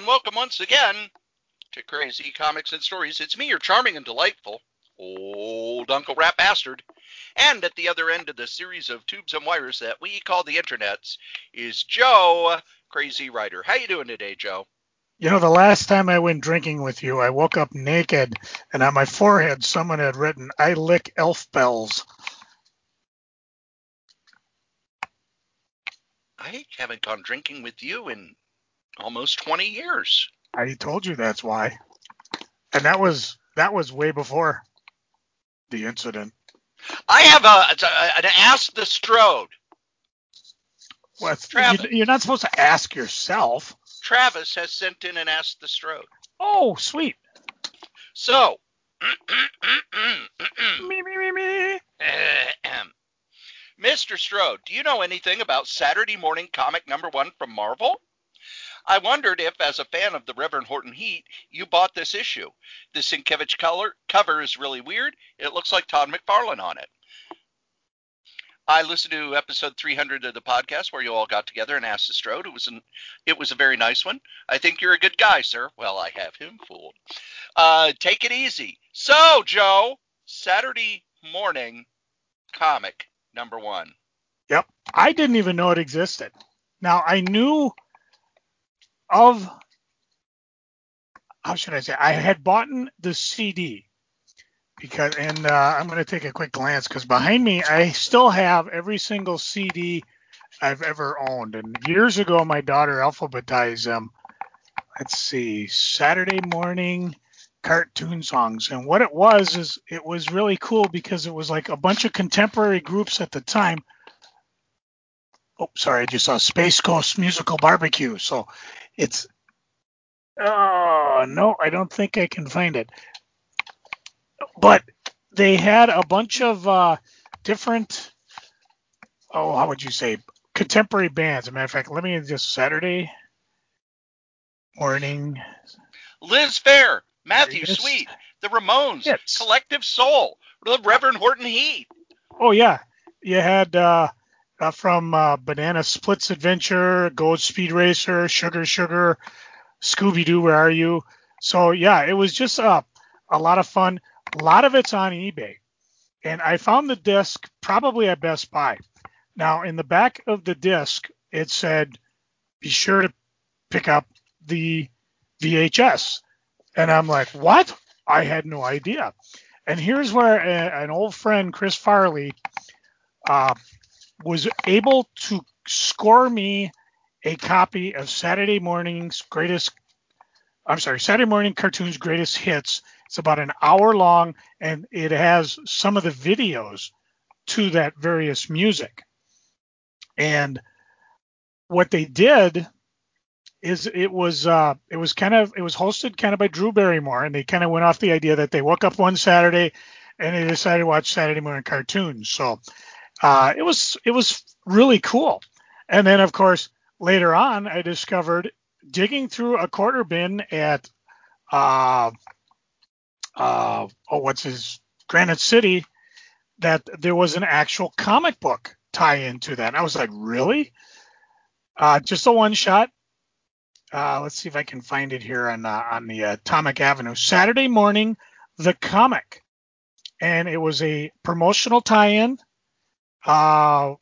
and welcome once again to Crazy Comics and Stories. It's me, your charming and delightful old Uncle Rat Bastard. And at the other end of the series of tubes and wires that we call the internets is Joe, Crazy Writer. How you doing today, Joe? You know, the last time I went drinking with you, I woke up naked, and on my forehead someone had written, "I lick elf bells." I haven't gone drinking with you in almost 20 years. I told you that's why. And that was way before the incident. I have an Ask the Strode. What? Travis. You're not supposed to ask yourself. Travis has sent in an Ask the Strode. Oh, sweet. So, Me. Mr. Strode, do you know anything about Saturday Morning Comic #1 from Marvel? I wondered if, as a fan of the Reverend Horton Heat, you bought this issue. The Sienkiewicz cover is really weird. It looks like Todd McFarlane on it. I listened to episode 300 of the podcast where you all got together and asked the Strode. It was a very nice one. I think you're a good guy, sir. Well, I have him fooled. Take it easy. So, Joe, Saturday Morning Comic #1. Yep. I didn't even know it existed. Now, I knew of, how should I say, I had bought the CD. And I'm going to take a quick glance because behind me, I still have every single CD I've ever owned. And years ago, my daughter alphabetized them. Let's see, Saturday Morning Cartoon Songs. And what it was is it was really cool because it was like a bunch of contemporary groups at the time. Oh, sorry, I just saw Space Coast Musical Barbecue. So it's, oh, no, I don't think I can find it. But they had a bunch of different, how would you say, contemporary bands. As a matter of fact, let me just Saturday Morning. Liz Phair, Matthew Sweet, the Ramones, Yes. Collective Soul, the Reverend Horton Heat. Oh, yeah. You had from Banana Splits Adventure, Gold Speed Racer, Sugar, Scooby-Doo, Where Are You? So, yeah, it was just a lot of fun. A lot of it's on eBay. And I found the disc probably at Best Buy. Now, in the back of the disc, it said, be sure to pick up the VHS. And I'm like, what? I had no idea. And here's where an old friend, Chris Farley, was able to score me a copy of Saturday Morning Cartoon's Greatest Hits. It's about an hour long, and it has some of the videos to that various music. And what they did is it was hosted kind of by Drew Barrymore, and they kind of went off the idea that they woke up one Saturday and they decided to watch Saturday Morning Cartoons. So it was really cool. And then, of course, later on, I discovered digging through a quarter bin at Granite City, that there was an actual comic book tie-in to that. And I was like, really? Just a one shot. Let's see if I can find it here on the Atomic Avenue. Saturday Morning, the comic. And it was a promotional tie-in to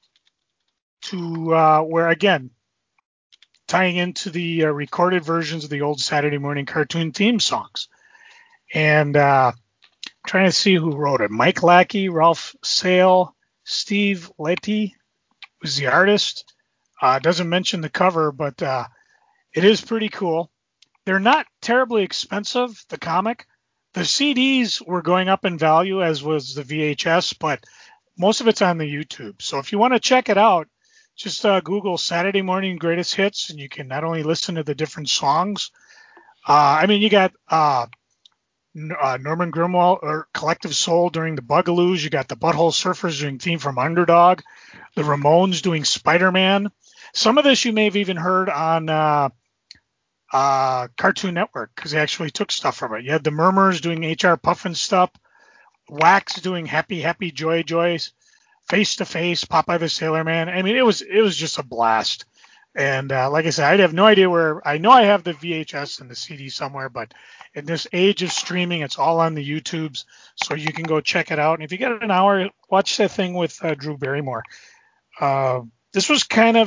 where, again, tying into the recorded versions of the old Saturday Morning Cartoon theme songs. And trying to see who wrote it. Mike Lackey, Ralph Sale, Steve Letty was the artist. Doesn't mention the cover, but it is pretty cool. They're not terribly expensive, the comic. The CDs were going up in value, as was the VHS, but most of it's on the YouTube. So if you want to check it out, just Google Saturday Morning Greatest Hits, and you can not only listen to the different songs. You got Norman Grimwald or Collective Soul doing the Bugaloos. You got the Butthole Surfers doing theme from Underdog. The Ramones doing Spider-Man. Some of this you may have even heard on Cartoon Network because they actually took stuff from it. You had the Murmurs doing H.R. Puffin stuff. Wax doing Happy Happy Joy Joys. Face to Face, Popeye the Sailor Man. I mean, it was just a blast. And like I said, I have no idea where. I know I have the VHS and the CD somewhere, but in this age of streaming, it's all on the YouTubes, so you can go check it out. And if you get an hour, watch that thing with Drew Barrymore. This was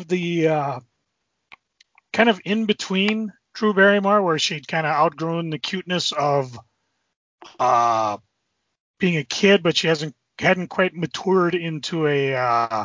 kind of in between Drew Barrymore, where she'd kind of outgrown the cuteness of uh, being a kid, but she hadn't quite matured into a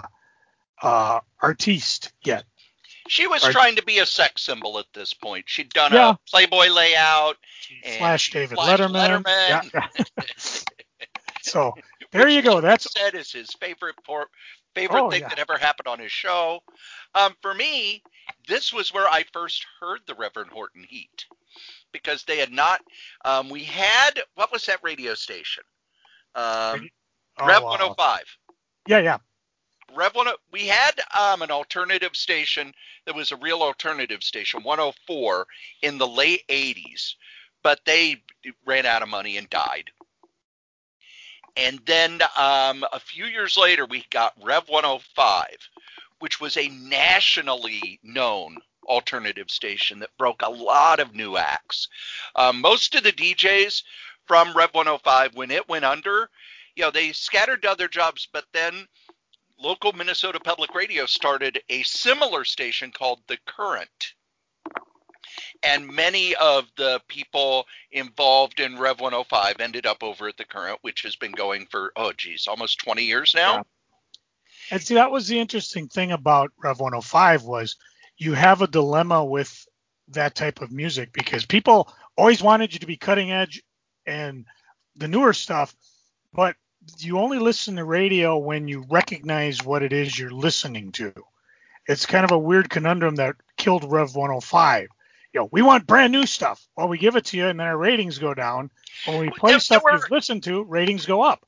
artiste yet. She was Right? trying to be a sex symbol at this point. She'd done Yeah. a Playboy layout and Flash she David flashed Letterman. Yeah. Letterman. So there you go. That's said is his favorite thing yeah. that ever happened on his show. For me, this was where I first heard the Reverend Horton Heat, because they had not. We had, what was that radio station? Rev 105. Yeah. We had an alternative station that was a real alternative station, 104, in the late 80s, but they ran out of money and died. And then a few years later, we got Rev 105, which was a nationally known alternative station that broke a lot of new acts. Most of the DJs from Rev 105, when it went under, they scattered to other jobs, but then local Minnesota Public Radio started a similar station called The Current. And many of the people involved in Rev 105 ended up over at The Current, which has been going for, almost 20 years now. Yeah. And see, that was the interesting thing about Rev 105 was you have a dilemma with that type of music, because people always wanted you to be cutting edge and the newer stuff, but you only listen to radio when you recognize what it is you're listening to. It's kind of a weird conundrum that killed Rev 105. We want brand new stuff. Well, we give it to you, and then our ratings go down. When we play stuff you've listened to, ratings go up.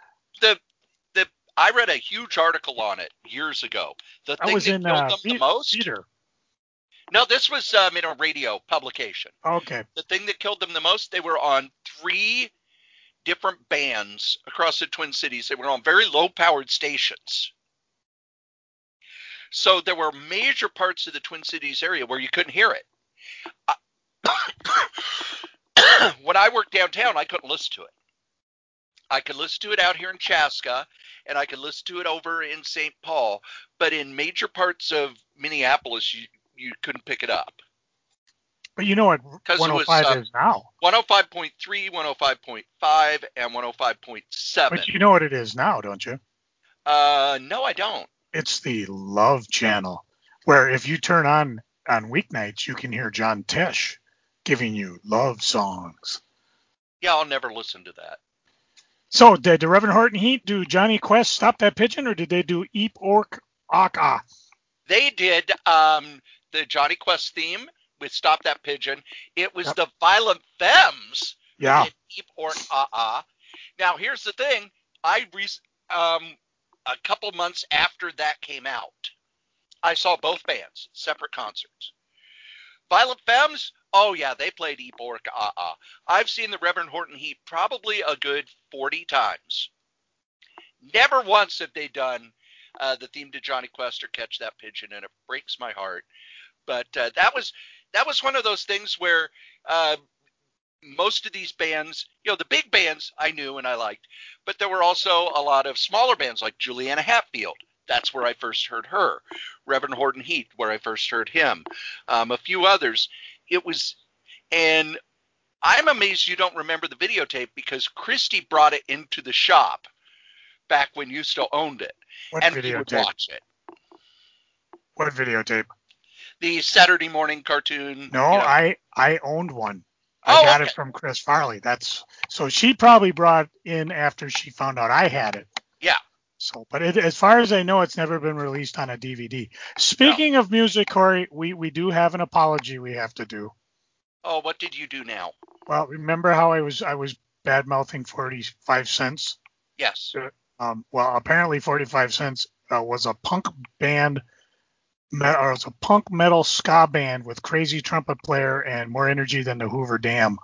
I read a huge article on it years ago. The thing that killed them the most. Theater. No, this was in a radio publication. Okay. The thing that killed them the most, they were on 3 different bands across the Twin Cities. They were on very low-powered stations. So there were major parts of the Twin Cities area where you couldn't hear it. When I worked downtown, I couldn't listen to it. I could listen to it out here in Chaska, and I could listen to it over in St. Paul, but in major parts of Minneapolis, you couldn't pick it up. But you know what 105 is now? 105.3, 105.5, and 105.7. But you know what it is now, don't you? No, I don't. It's the Love Channel, where if you turn on weeknights, you can hear John Tesh giving you love songs. Yeah, I'll never listen to that. So did the Reverend Horton Heat do Johnny Quest Stop That Pigeon, or did they do Eep Ork Aka? They did the Johnny Quest theme with Stop That Pigeon. It was the Violent Femmes who did Eep Ork Aka. Now, here's the thing. A couple months after that came out, I saw both bands, separate concerts. Violent Femmes, oh yeah, they played Eep Ork Aa. I've seen the Reverend Horton Heat probably a good 40 times. Never once have they done the theme to Johnny Quest or Catch That Pigeon, and it breaks my heart. But that was one of those things where most of these bands, the big bands I knew and I liked, but there were also a lot of smaller bands like Juliana Hatfield. That's where I first heard her. Reverend Horton Heat, where I first heard him. A few others. And I'm amazed you don't remember the videotape, because Christy brought it into the shop back when you still owned it. What and videotape? We would watch it. What videotape? The Saturday morning cartoon. No, I owned one. I got it from Chris Farley. So she probably brought in after she found out I had it. Yeah. So, but as far as I know, it's never been released on a DVD. Speaking of music, Corey, we do have an apology we have to do. Oh, what did you do now? Well, remember how I was bad mouthing 45 Cents? Yes. Well, apparently 45 Cents was a punk band. Or it's a punk metal ska band with crazy trumpet player and more energy than the Hoover Dam.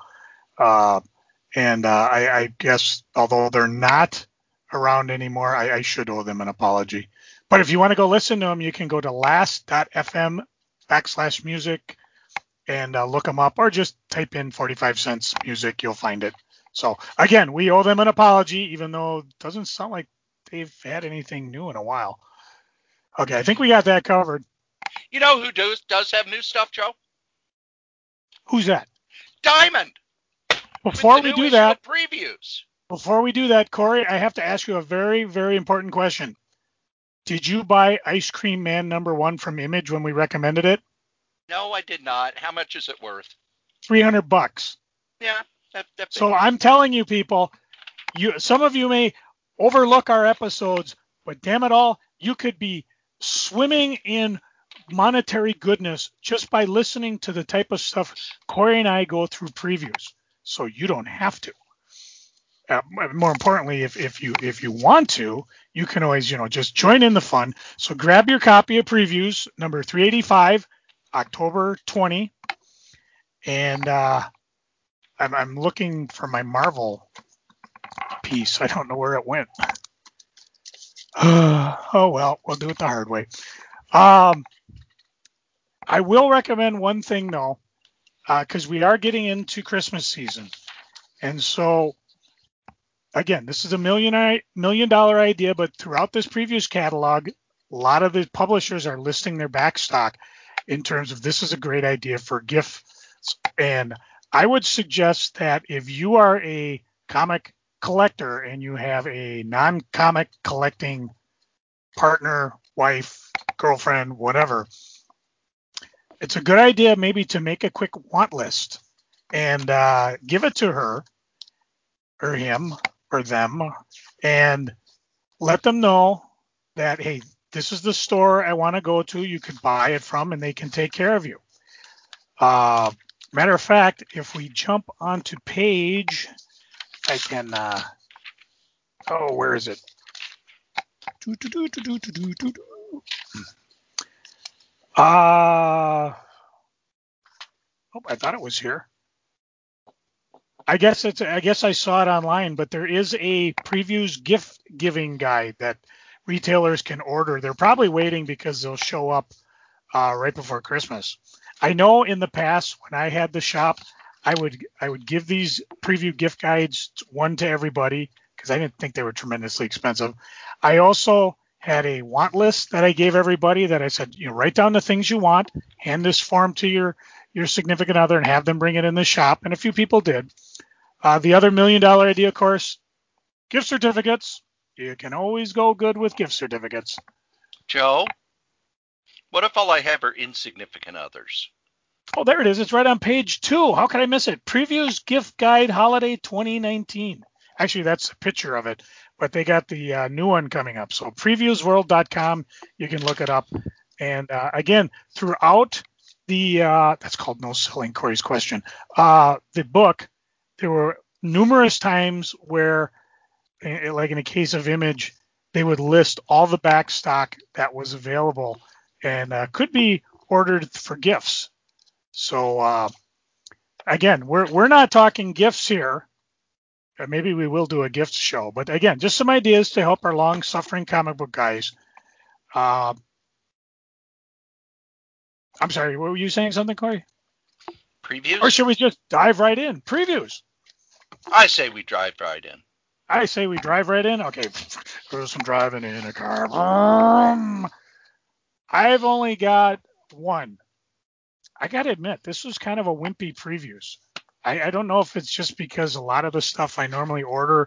I guess, although they're not around anymore, I should owe them an apology. But if you want to go listen to them, you can go to last.fm /music and look them up, or just type in 45 cents music. You'll find it. So again, we owe them an apology, even though it doesn't sound like they've had anything new in a while. Okay, I think we got that covered. You know who does have new stuff, Joe? Who's that? Diamond. Before we do that, previews. Before we do that, Corey, I have to ask you a very, very important question. Did you buy Ice Cream Man #1 from Image when we recommended it? No, I did not. How much is it worth? $300. Yeah. So I'm telling you, people, some of you may overlook our episodes, but damn it all, you could be swimming in monetary goodness just by listening to the type of stuff Corey and I go through previews. So you don't have to. More importantly, if you want to, you can always just join in the fun. So grab your copy of previews number 385, October 20, and I'm looking for my Marvel piece. I don't know where it went. Oh well, we'll do it the hard way. I will recommend one thing though, because we are getting into Christmas season, and so. Again, this is a $1 million idea, but throughout this previews catalog, a lot of the publishers are listing their back stock in terms of this is a great idea for gifts. And I would suggest that if you are a comic collector and you have a non-comic collecting partner, wife, girlfriend, whatever, it's a good idea maybe to make a quick want list and give it to her or him or them and let them know that, hey, this is the store I want to go to. You can buy it from and they can take care of you. Matter of fact, if we jump onto page, I can, where is it? I thought it was here. I guess I saw it online, but there is a previews gift giving guide that retailers can order. They're probably waiting because they'll show up right before Christmas. I know in the past when I had the shop, I would give these preview gift guides, one to everybody, because I didn't think they were tremendously expensive. I also had a want list that I gave everybody that I said, write down the things you want, hand this form to your significant other and have them bring it in the shop. And a few people did. The other $1 million idea, of course, gift certificates. You can always go good with gift certificates. Joe, what if all I have are insignificant others? Oh, there it is. It's right on page 2. How could I miss it? Previews Gift Guide Holiday 2019. Actually, that's a picture of it, but they got the new one coming up. So previewsworld.com, you can look it up. And again, throughout that's called No Selling Corey's Question. The book, there were numerous times where, like in a case of Image, they would list all the back stock that was available and could be ordered for gifts. So again, we're not talking gifts here. Maybe we will do a gift show, but again, just some ideas to help our long-suffering comic book guys. I'm sorry, were you saying something, Corey? Previews? Or should we just dive right in? Previews. I say we drive right in. I say we drive right in? Okay, there's some driving in a car. I've only got one. I got to admit, this was kind of a wimpy previews. I don't know if it's just because a lot of the stuff I normally order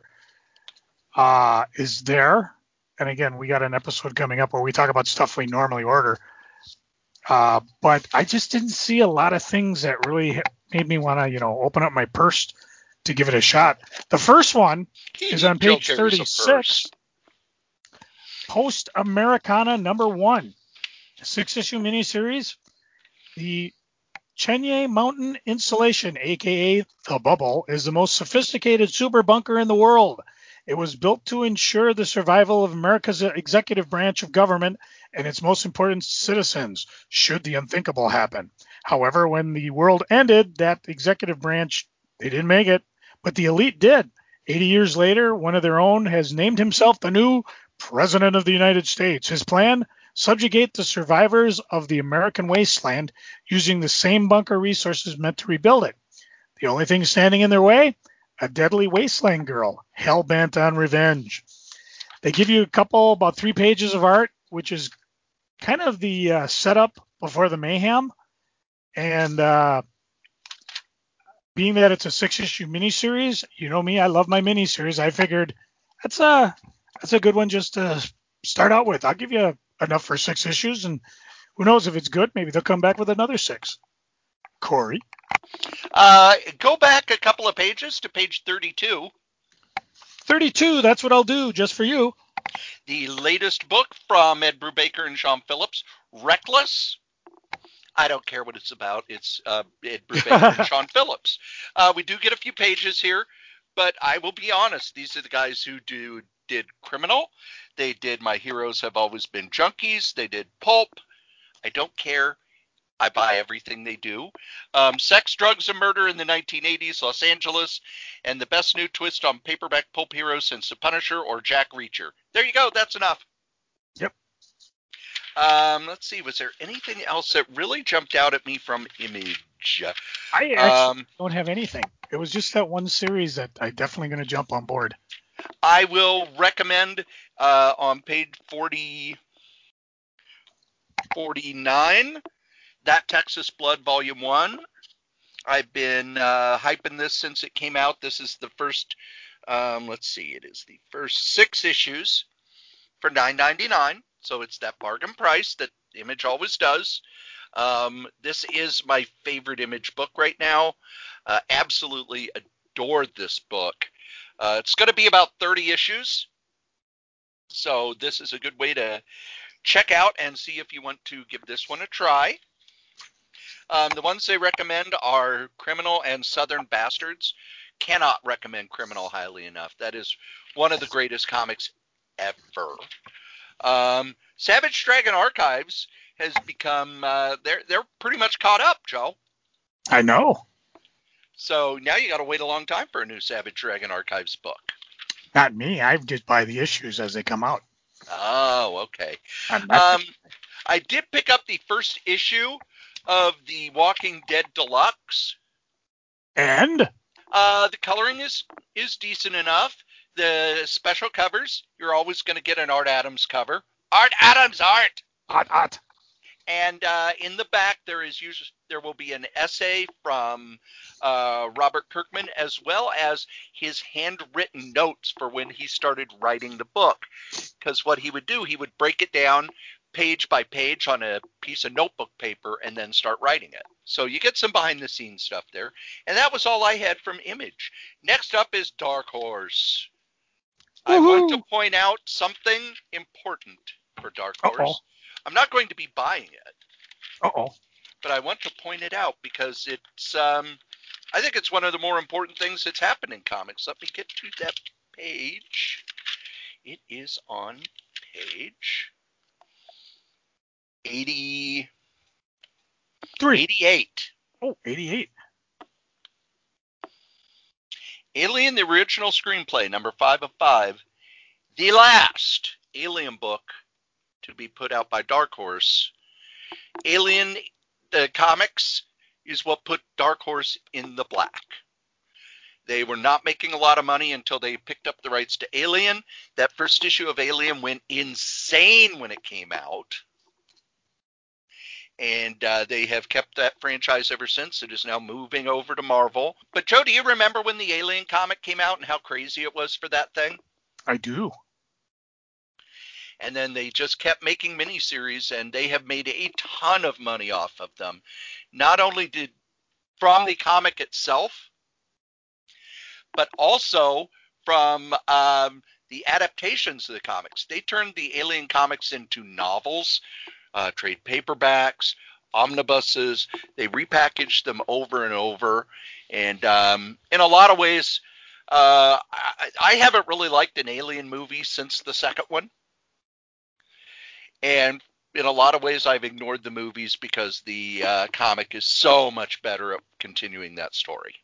is there. And again, we got an episode coming up where we talk about stuff we normally order. But I just didn't see a lot of things that really made me want to, open up my purse to give it a shot. The first one is on page 36. Post Americana #1, 6-issue miniseries. The Chenier Mountain Insulation, a.k.a. The Bubble, is the most sophisticated super bunker in the world. It was built to ensure the survival of America's executive branch of government and its most important citizens, should the unthinkable happen. However, when the world ended, that executive branch, they didn't make it, but the elite did. 80 years later, one of their own has named himself the new President of the United States. His plan? subjugate the survivors of the American wasteland using the same bunker resources meant to rebuild it. The only thing standing in their way? A deadly wasteland girl, hell-bent on revenge. They give you about 3 pages of art, which is kind of the setup before the mayhem. And being that it's a 6-issue miniseries, you know me, I love my miniseries. I figured that's a good one just to start out with. I'll give you enough for 6 issues, and who knows if it's good, maybe they'll come back with another 6. Corey? Go back a couple of pages to page 32. 32, that's what I'll do, just for you. The latest book from Ed Brubaker and Sean Phillips, Reckless. I don't care what it's about. It's Ed Brubaker and Sean Phillips. We do get a few pages here, but I will be honest. These are the guys who did Criminal. They did My Heroes Have Always Been Junkies. They did Pulp. I don't care. I buy everything they do. Sex, Drugs, and Murder in the 1980s, Los Angeles, and the best new twist on paperback pulp heroes since The Punisher or Jack Reacher. There you go. That's enough. Yep. Let's see. Was there anything else that really jumped out at me from Image? I actually don't have anything. It was just that one series that I'm definitely going to jump on board. I will recommend on page 49, That Texas Blood Volume 1. I've been hyping this since it came out. This is the first, it is the first 6 issues for $9.99. So it's that bargain price that Image always does. This is my favorite Image book right now. Absolutely adored this book. It's going to be about 30 issues. So this is a good way to check out and see if you want to give this one a try. The ones they recommend are Criminal and Southern Bastards. Cannot recommend Criminal highly enough. That is one of the greatest comics ever. Savage Dragon Archives has become they're pretty much caught up, Joe. I know. So now you got to wait a long time for a new Savage Dragon Archives book. Not me. I just buy the issues as they come out. Oh, okay. I did pick up the first issue of the Walking Dead Deluxe. And? The coloring is decent enough. The special covers, you're always going to get an Art Adams cover. Art Adams art! Art. And in the back, there will be an essay from Robert Kirkman, as well as his handwritten notes for when he started writing the book. Because what he would do, he would break it down page by page on a piece of notebook paper and then start writing it. So you get some behind-the-scenes stuff there. And that was all I had from Image. Next up is Dark Horse. Woo-hoo. I want to point out something important for Dark Horse. Uh-oh. I'm not going to be buying it. Uh-oh. But I want to point it out because it's, I think it's one of the more important things that's happened in comics. Let me get to that page. It is on page 88. Oh, 88. Alien, the original screenplay, number 5 of 5. The last Alien book to be put out by Dark Horse. Alien, the comics, is what put Dark Horse in the black. They were not making a lot of money until they picked up the rights to Alien. That first issue of Alien went insane when it came out. And they have kept that franchise ever since. It is now moving over to Marvel. But Joe, do you remember when the Alien comic came out and how crazy it was for that thing? I do. And then they just kept making miniseries, and they have made a ton of money off of them. Not only from the comic itself, but also from the adaptations of the comics. They turned the Alien comics into novels, trade paperbacks, omnibuses. They repackaged them over and over. And in a lot of ways, I haven't really liked an Alien movie since the second one. And in a lot of ways, I've ignored the movies because the comic is so much better at continuing that story.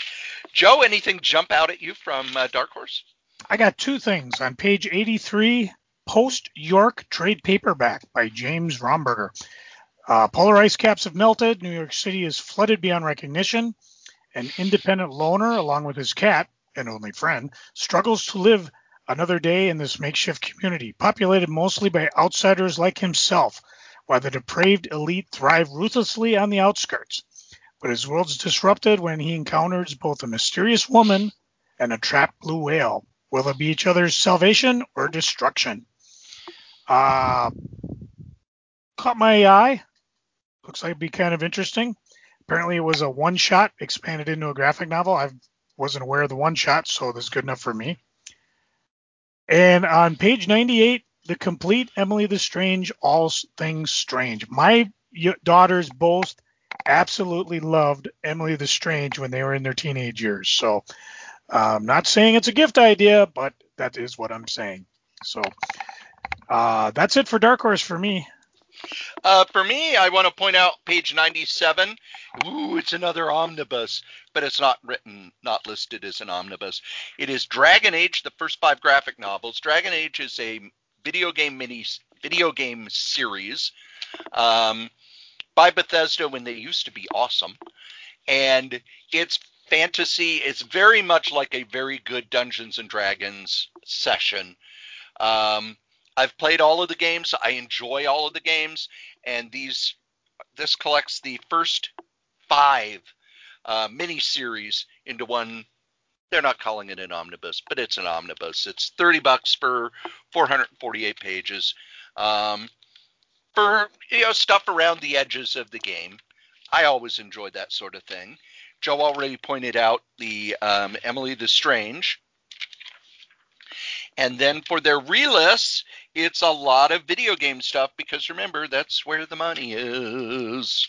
Joe, anything jump out at you from Dark Horse? I got 2 things. On page 83, Post-York trade paperback by James Romberger. Polar ice caps have melted. New York City is flooded beyond recognition. An independent loner, along with his cat and only friend, struggles to live another day in this makeshift community, populated mostly by outsiders like himself, while the depraved elite thrive ruthlessly on the outskirts. But his world's disrupted when he encounters both a mysterious woman and a trapped blue whale. Will it be each other's salvation or destruction? Caught my eye. Looks like it'd be kind of interesting. Apparently it was a one-shot expanded into a graphic novel. I wasn't aware of the one-shot, so this is good enough for me. And on page 98, the complete Emily the Strange, All Things Strange. My daughters both absolutely loved Emily the Strange when they were in their teenage years. So I'm not saying it's a gift idea, but that is what I'm saying. So that's it for Dark Horse for me. For me, I want to point out page 97. Ooh, it's another omnibus, but it's not listed as an omnibus. It is Dragon Age, the first 5 graphic novels. Dragon Age is a video game series by Bethesda when they used to be awesome. And it's fantasy. It's very much like a very good Dungeons and Dragons session. I've played all of the games. I enjoy all of the games, and this collects the first 5 mini-series into one. They're not calling it an omnibus, but it's an omnibus. It's $30 for 448 pages for stuff around the edges of the game. I always enjoyed that sort of thing. Joe already pointed out the Emily the Strange. And then for their relists, it's a lot of video game stuff because remember, that's where the money is.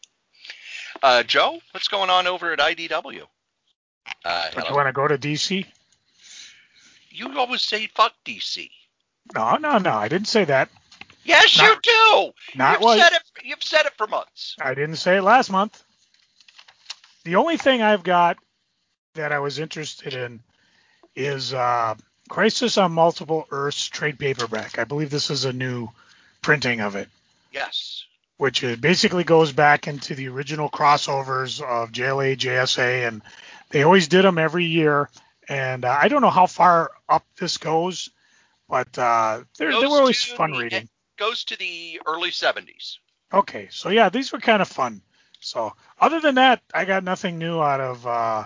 Joe, what's going on over at IDW? Don't you want to go to DC? You always say fuck DC. No, I didn't say that. Yes, you do. You've said it for months. I didn't say it last month. The only thing I've got that I was interested in is Crisis on Multiple Earths trade paperback. I believe this is a new printing of it. Yes. Which basically goes back into the original crossovers of JLA, JSA, and they always did them every year. And I don't know how far up this goes, but they were always fun reading. It goes to the early 70s. Okay, so yeah, these were kind of fun. So other than that, I got nothing new out of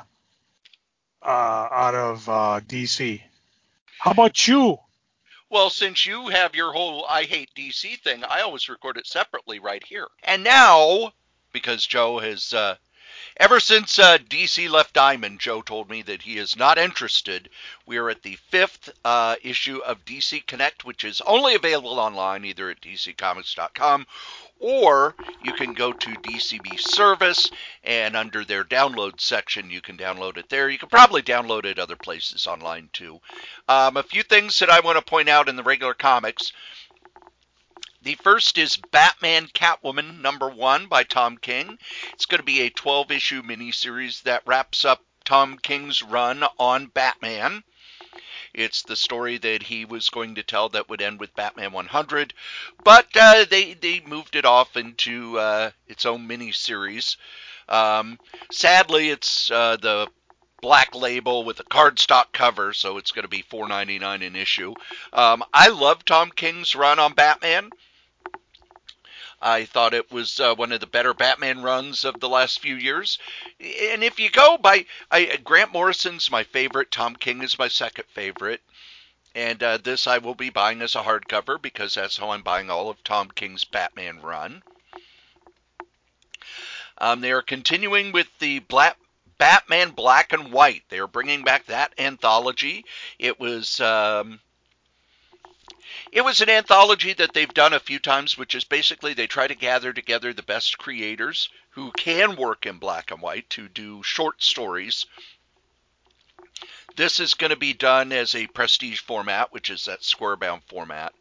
DC. How about you? Well, since you have your whole I hate DC thing, I always record it separately right here. And now, because Joe has, ever since DC left Diamond, Joe told me that he is not interested. We are at the 5th issue of DC Connect, which is only available online, either at dccomics.com or you can go to DCB Service, and under their download section, you can download it there. You can probably download it other places online, too. A few things that I want to point out in the regular comics. The first is Batman Catwoman #1 by Tom King. It's going to be a 12-issue miniseries that wraps up Tom King's run on Batman. It's the story that he was going to tell that would end with Batman 100, but they moved it off into its own miniseries. Sadly, it's the black label with a cardstock cover, so it's going to be $4.99 an issue. I love Tom King's run on Batman. I thought it was one of the better Batman runs of the last few years. And if you go by, Grant Morrison's my favorite. Tom King is my second favorite. And this I will be buying as a hardcover because that's how I'm buying all of Tom King's Batman run. They are continuing with the Batman Black and White. They are bringing back that anthology. It was an anthology that they've done a few times, which is basically they try to gather together the best creators who can work in black and white to do short stories. This is going to be done as a prestige format, which is that square-bound format.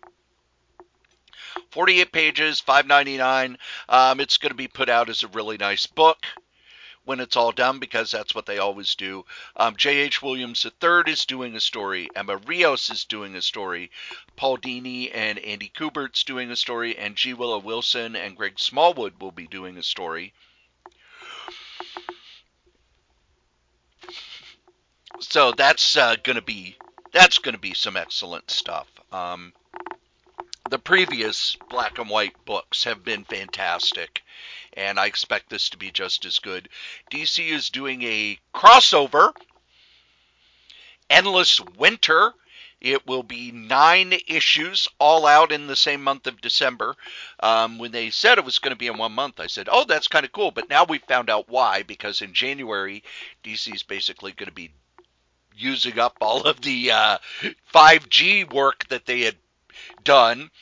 48 pages, $5.99. It's going to be put out as a really nice book when it's all done, because that's what they always do. J.H. Williams III is doing a story. Emma Rios is doing a story. Paul Dini and Andy Kubert's doing a story. And G. Willow Wilson and Greg Smallwood will be doing a story. So that's gonna be some excellent stuff. The previous black and white books have been fantastic, and I expect this to be just as good. DC is doing a crossover, Endless Winter. It will be 9 issues, all out in the same month of December. When they said it was going to be in 1 month, I said, oh, that's kind of cool. But now we found out why, because in January, DC is basically going to be using up all of the 5G work that they had done.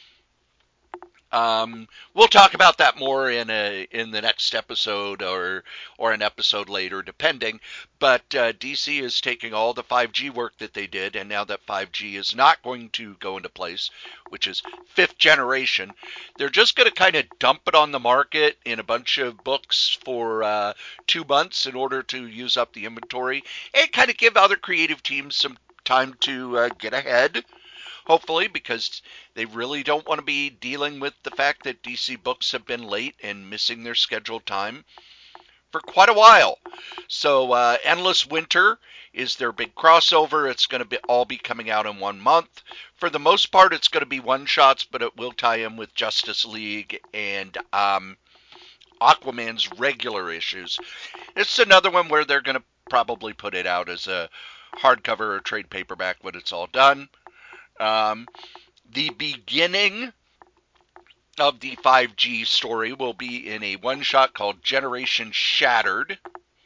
We'll talk about that more in the next episode, or an episode later, depending. But DC is taking all the 5G work that they did, and now that 5G is not going to go into place, which is 5th generation, they're just going to kind of dump it on the market in a bunch of books for 2 months in order to use up the inventory, and kind of give other creative teams some time to get ahead. Hopefully, because they really don't want to be dealing with the fact that DC books have been late and missing their scheduled time for quite a while. So Endless Winter is their big crossover. It's going to all be coming out in 1 month. For the most part, it's going to be one-shots, but it will tie in with Justice League and Aquaman's regular issues. It's another one where they're going to probably put it out as a hardcover or trade paperback when it's all done. The beginning of the 5G story will be in a one-shot called Generation Shattered.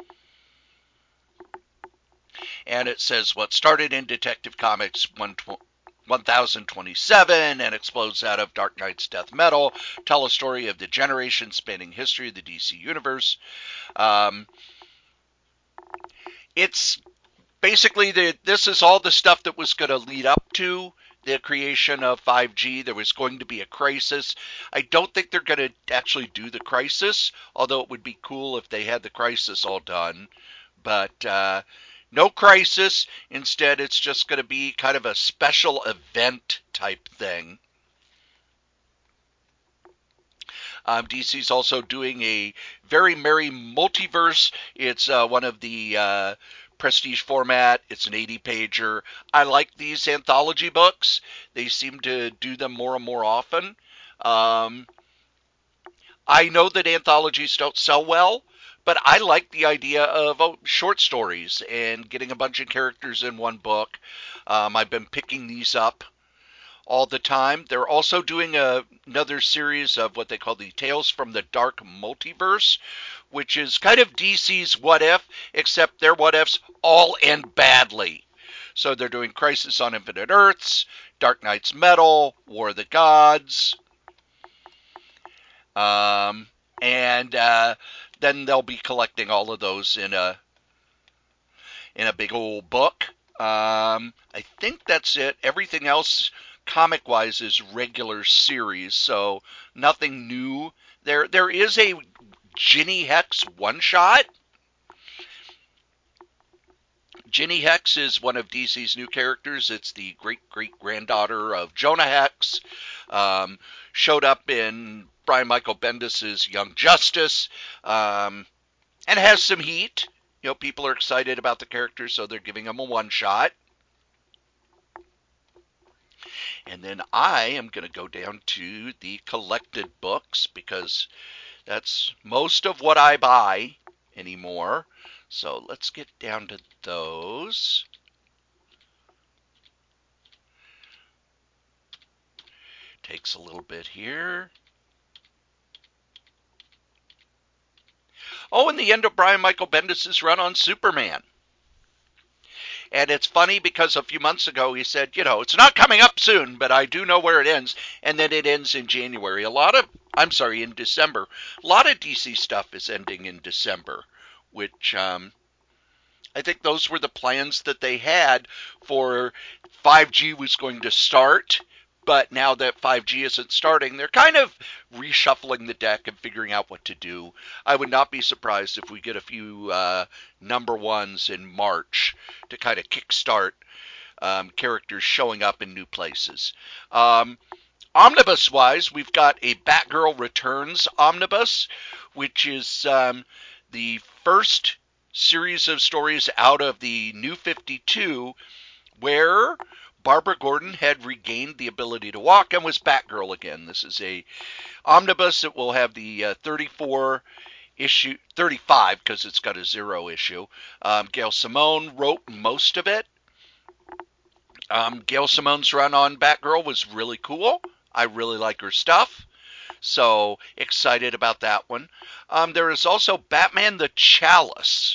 And it says what started in Detective Comics 1027 and explodes out of Dark Knight's Death Metal, tell a story of the generation-spanning history of the DC Universe. It's basically, this is all the stuff that was going to lead up to the creation of 5G. There was going to be a crisis. I don't think they're going to actually do the crisis, although it would be cool if they had the crisis all done. But no crisis. Instead, it's just going to be kind of a special event type thing. DC's also doing a Very Merry Multiverse. It's one of the prestige format. It's an 80-pager. I like these anthology books. They seem to do them more and more often. I know that anthologies don't sell well, but I like the idea of short stories and getting a bunch of characters in one book. I've been picking these up all the time. They're also doing another series of what they call the Tales from the Dark Multiverse, which is kind of DC's What If, except their what ifs all end badly. So they're doing Crisis on Infinite Earths, Dark Knight's Metal, War of the Gods, and then they'll be collecting all of those in a big old book. I think that's it. Everything else comic-wise is regular series, so nothing new. There is a Ginny Hex one-shot. Ginny Hex is one of DC's new characters. It's the great-great-granddaughter of Jonah Hex. Showed up in Brian Michael Bendis' Young Justice, and has some heat. You know, people are excited about the character, so they're giving him a one-shot. And then I am going to go down to the collected books, because that's most of what I buy anymore. So let's get down to those. Takes a little bit here. Oh, and the end of Brian Michael Bendis' run on Superman. And it's funny because a few months ago he said, you know, it's not coming up soon, but I do know where it ends. And then it ends in January. In December. A lot of DC stuff is ending in December, which I think those were the plans that they had for 5G was going to start But now that 5G isn't starting, they're kind of reshuffling the deck and figuring out what to do. I would not be surprised if we get a few number ones in March to kind of kickstart characters showing up in new places. Omnibus wise, we've got a Batgirl Returns omnibus, which is the first series of stories out of the New 52 where Barbara Gordon had regained the ability to walk and was Batgirl again. This is a omnibus that will have the 34 issue, 35 because it's got a 0 issue. Gail Simone wrote most of it. Gail Simone's run on Batgirl was really cool. I really like her stuff. So excited about that one. There is also Batman the Chalice,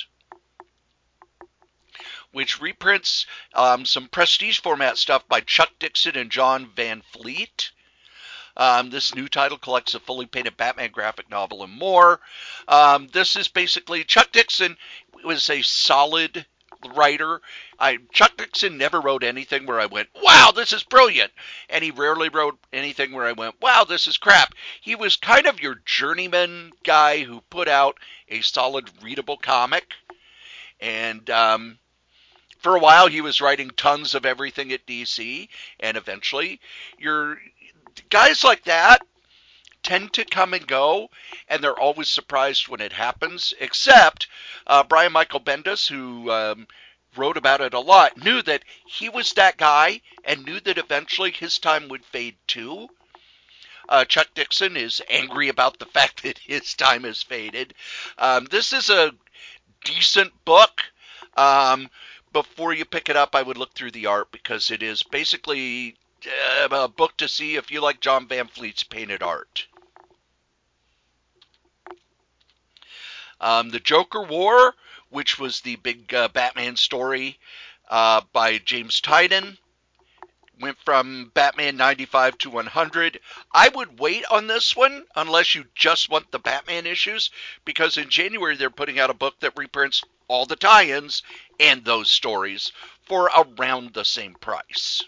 which reprints some prestige format stuff by Chuck Dixon and John Van Fleet. This new title collects a fully painted Batman graphic novel and more. This is basically Chuck Dixon was a solid writer. Chuck Dixon never wrote anything where I went, wow, this is brilliant. And he rarely wrote anything where I went, wow, this is crap. He was kind of your journeyman guy who put out a solid readable comic. And for a while he was writing tons of everything at DC. And eventually your guys like that tend to come and go, and they're always surprised when it happens, except Brian Michael Bendis, who wrote about it a lot, knew that he was that guy and knew that eventually his time would fade too. Chuck Dixon is angry about the fact that his time has faded. This is a decent book. Before you pick it up, I would look through the art because it is basically a book to see if you like John Van Fleet's painted art. The Joker War, which was the big Batman story by James Tynion, went from Batman 95 to 100. I would wait on this one unless you just want the Batman issues, because in January they're putting out a book that reprints all the tie-ins and those stories for around the same price.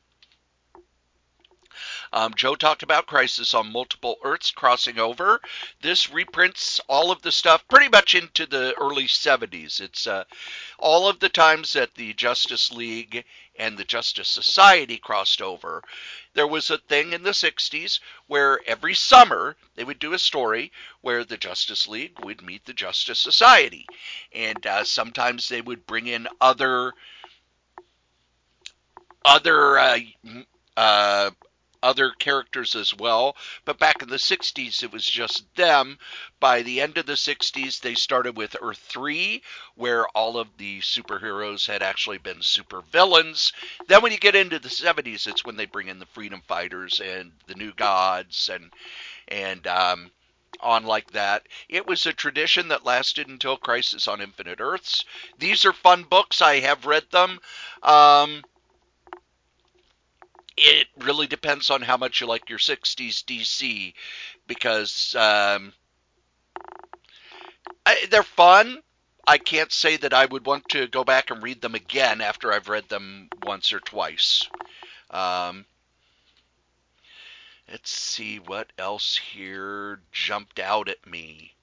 Joe talked about Crisis on Multiple Earths crossing over. This reprints all of the stuff pretty much into the early 70s. It's all of the times that the Justice League and the Justice Society crossed over. There was a thing in the 60s where every summer they would do a story where the Justice League would meet the Justice Society. And sometimes they would bring in other characters as well, but back in the 60s it was just them. By the end of the 60s they started with Earth 3, where all of the superheroes had actually been supervillains. Then when you get into the 70s, it's when they bring in the Freedom Fighters and the New Gods and on like that. It was a tradition that lasted until Crisis on Infinite Earths. These are fun books. I have read them. It really depends on how much you like your 60s DC, because they're fun. I can't say that I would want to go back and read them again after I've read them once or twice. Let's see what else here jumped out at me.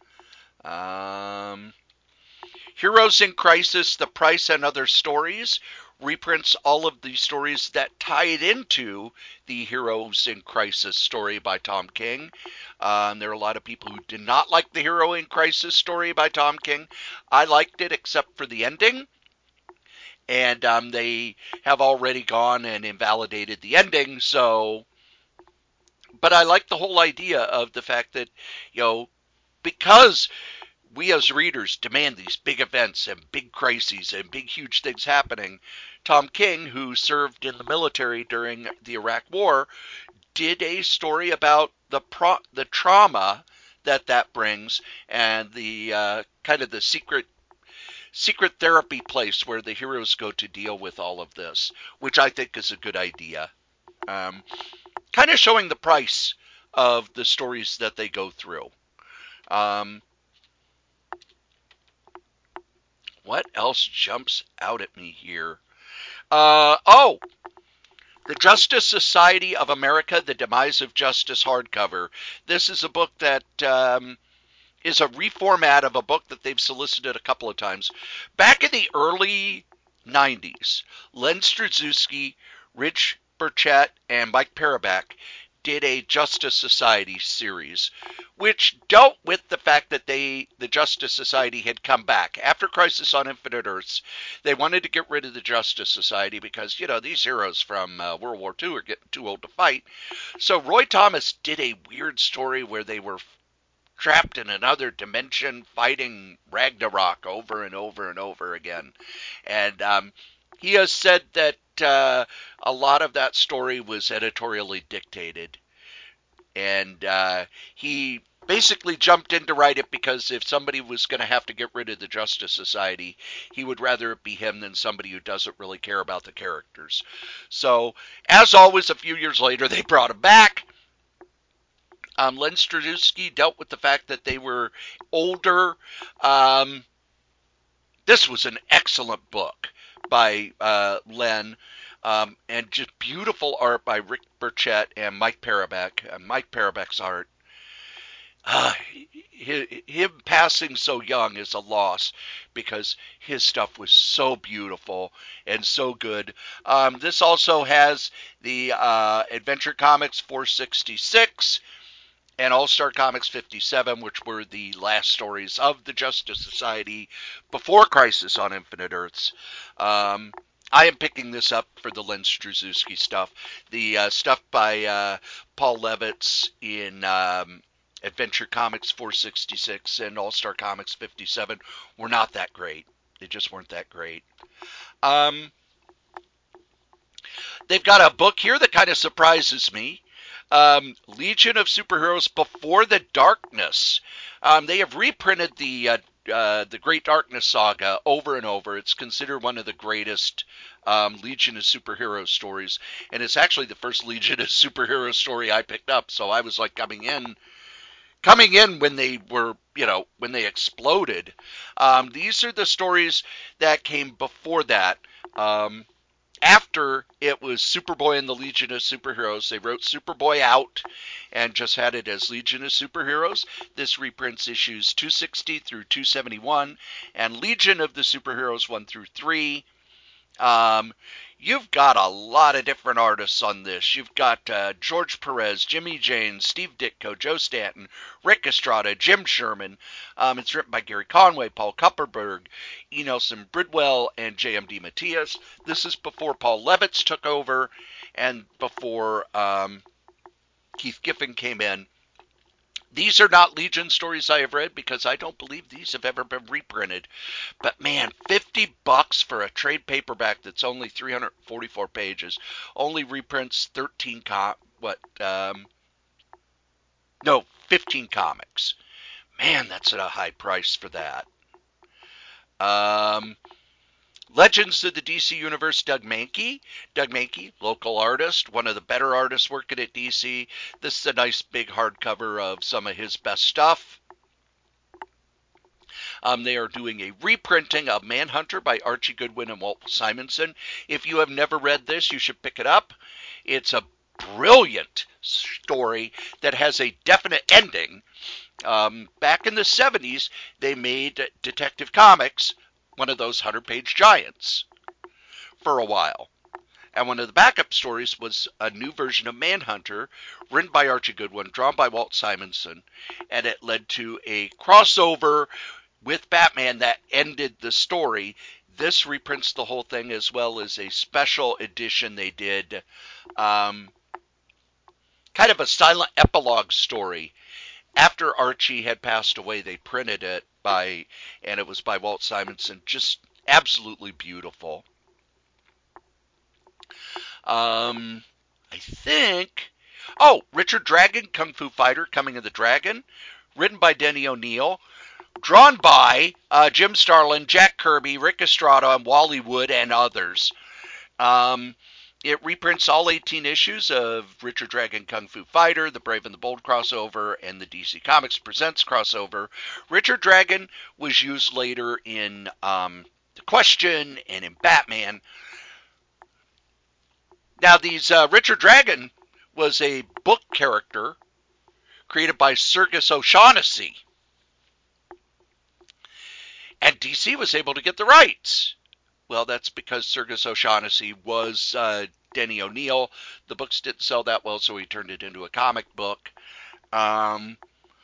Heroes in Crisis, The Price and Other Stories reprints all of the stories that tied into the Heroes in Crisis story by Tom King. There are a lot of people who did not like the Hero in Crisis story by Tom King. I liked it except for the ending. And they have already gone and invalidated the ending, so... But I like the whole idea of the fact that, because we as readers demand these big events and big crises and big huge things happening, Tom King, who served in the military during the Iraq War, did a story about the trauma that brings, and the kind of the secret therapy place where the heroes go to deal with all of this, which I think is a good idea. Kind of showing the price of the stories that they go through. What else jumps out at me here? The Justice Society of America, The Demise of Justice hardcover. This is a book that is a reformat of a book that they've solicited a couple of times. Back in the early 90s, Len Strazewski, Rich Burchett, and Mike Parobeck did a Justice Society series, which dealt with the fact that the Justice Society had come back. After Crisis on Infinite Earths, they wanted to get rid of the Justice Society because, these heroes from World War II are getting too old to fight. So Roy Thomas did a weird story where they were trapped in another dimension fighting Ragnarok over and over and over again. And he has said that a lot of that story was editorially dictated. And he basically jumped in to write it because if somebody was going to have to get rid of the Justice Society, he would rather it be him than somebody who doesn't really care about the characters. So, as always, a few years later, they brought him back. Len Strazewski dealt with the fact that they were older. This was an excellent book by Len, and just beautiful art by Rick Burchett and Mike Parobeck. Mike Parobeck's art, him passing so young is a loss because his stuff was so beautiful and so good. This also has the Adventure Comics 466 and All-Star Comics 57, which were the last stories of the Justice Society before Crisis on Infinite Earths. I am picking this up for the Len Strazewski stuff. The stuff by Paul Levitz in Adventure Comics 466 and All-Star Comics 57 were not that great. They just weren't that great. They've got a book here that kind of surprises me. Legion of Superheroes Before the Darkness. They have reprinted the Great Darkness saga over and over. It's considered one of the greatest Legion of Superheroes stories, and it's actually the first Legion of Superheroes story I picked up. So I was like coming in when they were, when they exploded. These are the stories that came before that. After it was Superboy and the Legion of Superheroes, they wrote Superboy out and just had it as Legion of Superheroes. This reprints issues 260 through 271 and Legion of the Superheroes 1 through 3. You've got a lot of different artists on this. You've got George Perez, Jimmy James, Steve Ditko, Joe Stanton, Rick Estrada, Jim Sherman. It's written by Gary Conway, Paul Kupperberg, E. Nelson Bridwell, and J.M.D. Matias. This is before Paul Levitz took over and before Keith Giffen came in. These are not Legion stories I have read because I don't believe these have ever been reprinted. But man, $50 for a trade paperback that's only 344 pages, only reprints 15 comics. Man, that's at a high price for that. Legends of the DC Universe, Doug Mahnke. Doug Mahnke, local artist, one of the better artists working at DC. This is a nice big hardcover of some of his best stuff. They are doing a reprinting of Manhunter by Archie Goodwin and Walt Simonson. If you have never read this, you should pick it up. It's a brilliant story that has a definite ending. Back in the 70s, they made Detective Comics one of those 100-page giants for a while. And one of the backup stories was a new version of Manhunter, written by Archie Goodwin, drawn by Walt Simonson, and it led to a crossover with Batman that ended the story. This reprints the whole thing as well as a special edition they did, kind of a silent epilogue story. After Archie had passed away, they printed it and it was by Walt Simonson. Just absolutely beautiful. I think, Richard Dragon, Kung Fu Fighter, Coming of the Dragon, written by Denny O'Neil, drawn by Jim Starlin, Jack Kirby, Rick Estrada, and Wally Wood, and others. It reprints all 18 issues of Richard Dragon Kung Fu Fighter, the Brave and the Bold crossover, and the DC Comics Presents crossover. Richard Dragon was used later in The Question and in Batman. Now, these Richard Dragon was a book character created by Sergis O'Shaughnessy, and DC was able to get the rights. Well, that's because Sergis O'Shaughnessy was Denny O'Neil. The books didn't sell that well, so he turned it into a comic book. I'm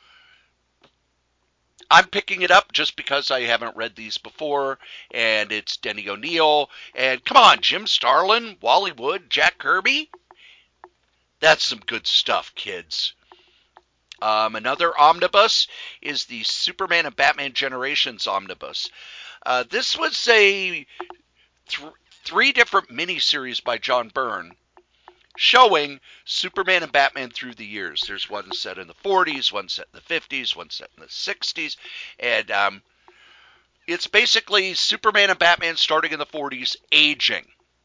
picking it up just because I haven't read these before, and it's Denny O'Neil. And come on, Jim Starlin, Wally Wood, Jack Kirby. That's some good stuff, kids. Another omnibus is the Superman and Batman Generations omnibus. This was a three different miniseries by John Byrne showing Superman and Batman through the years. There's one set in the 40s, one set in the 50s, one set in the 60s, and it's basically Superman and Batman starting in the 40s, aging.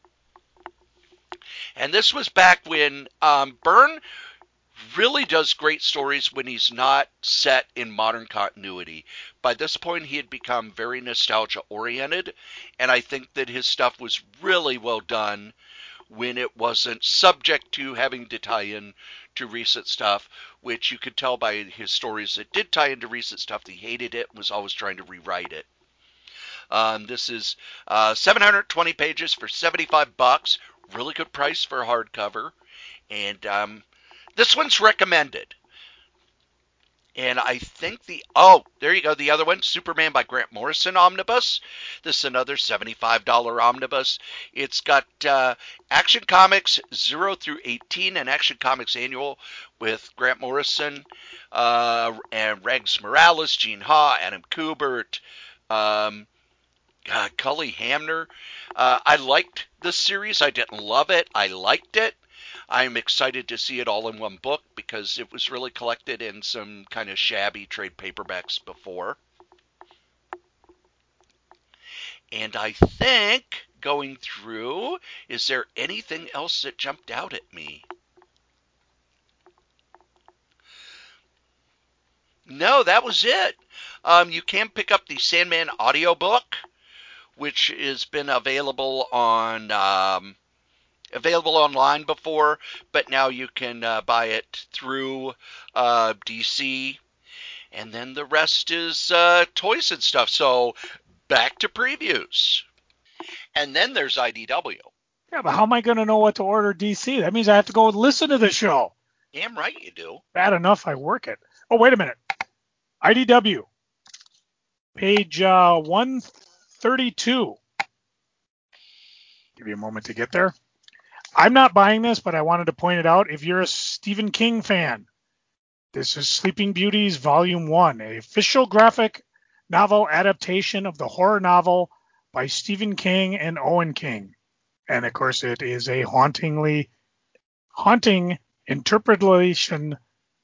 And this was back when Byrne really does great stories when he's not set in modern continuity. By this point, he had become very nostalgia-oriented, and I think that his stuff was really well done when it wasn't subject to having to tie in to recent stuff, which you could tell by his stories that did tie into recent stuff. He hated it and was always trying to rewrite it. This is 720 pages for $75. Really good price for a hardcover. And this one's recommended. And I think there you go, the other one, Superman by Grant Morrison omnibus. This is another $75 omnibus. It's got Action Comics 0 through 18 and Action Comics Annual with Grant Morrison and Regs Morales, Gene Ha, Adam Kubert, Cully Hamner. I liked this series. I didn't love it. I liked it. I'm excited to see it all in one book because it was really collected in some kind of shabby trade paperbacks before. And I think, going through, is there anything else that jumped out at me? No, that was it. You can pick up the Sandman audiobook, which has been available online before, but now you can buy it through DC, and then the rest is toys and stuff. So back to previews, and then there's IDW. Yeah, but how am I going to know what to order DC? That means I have to go listen to the show. Damn right you do. Bad enough I work it. Oh, wait a minute. IDW, page 132. Give you a moment to get there. I'm not buying this, but I wanted to point it out. If you're a Stephen King fan, this is Sleeping Beauties Volume 1, an official graphic novel adaptation of the horror novel by Stephen King and Owen King. And, of course, it is a haunting interpretation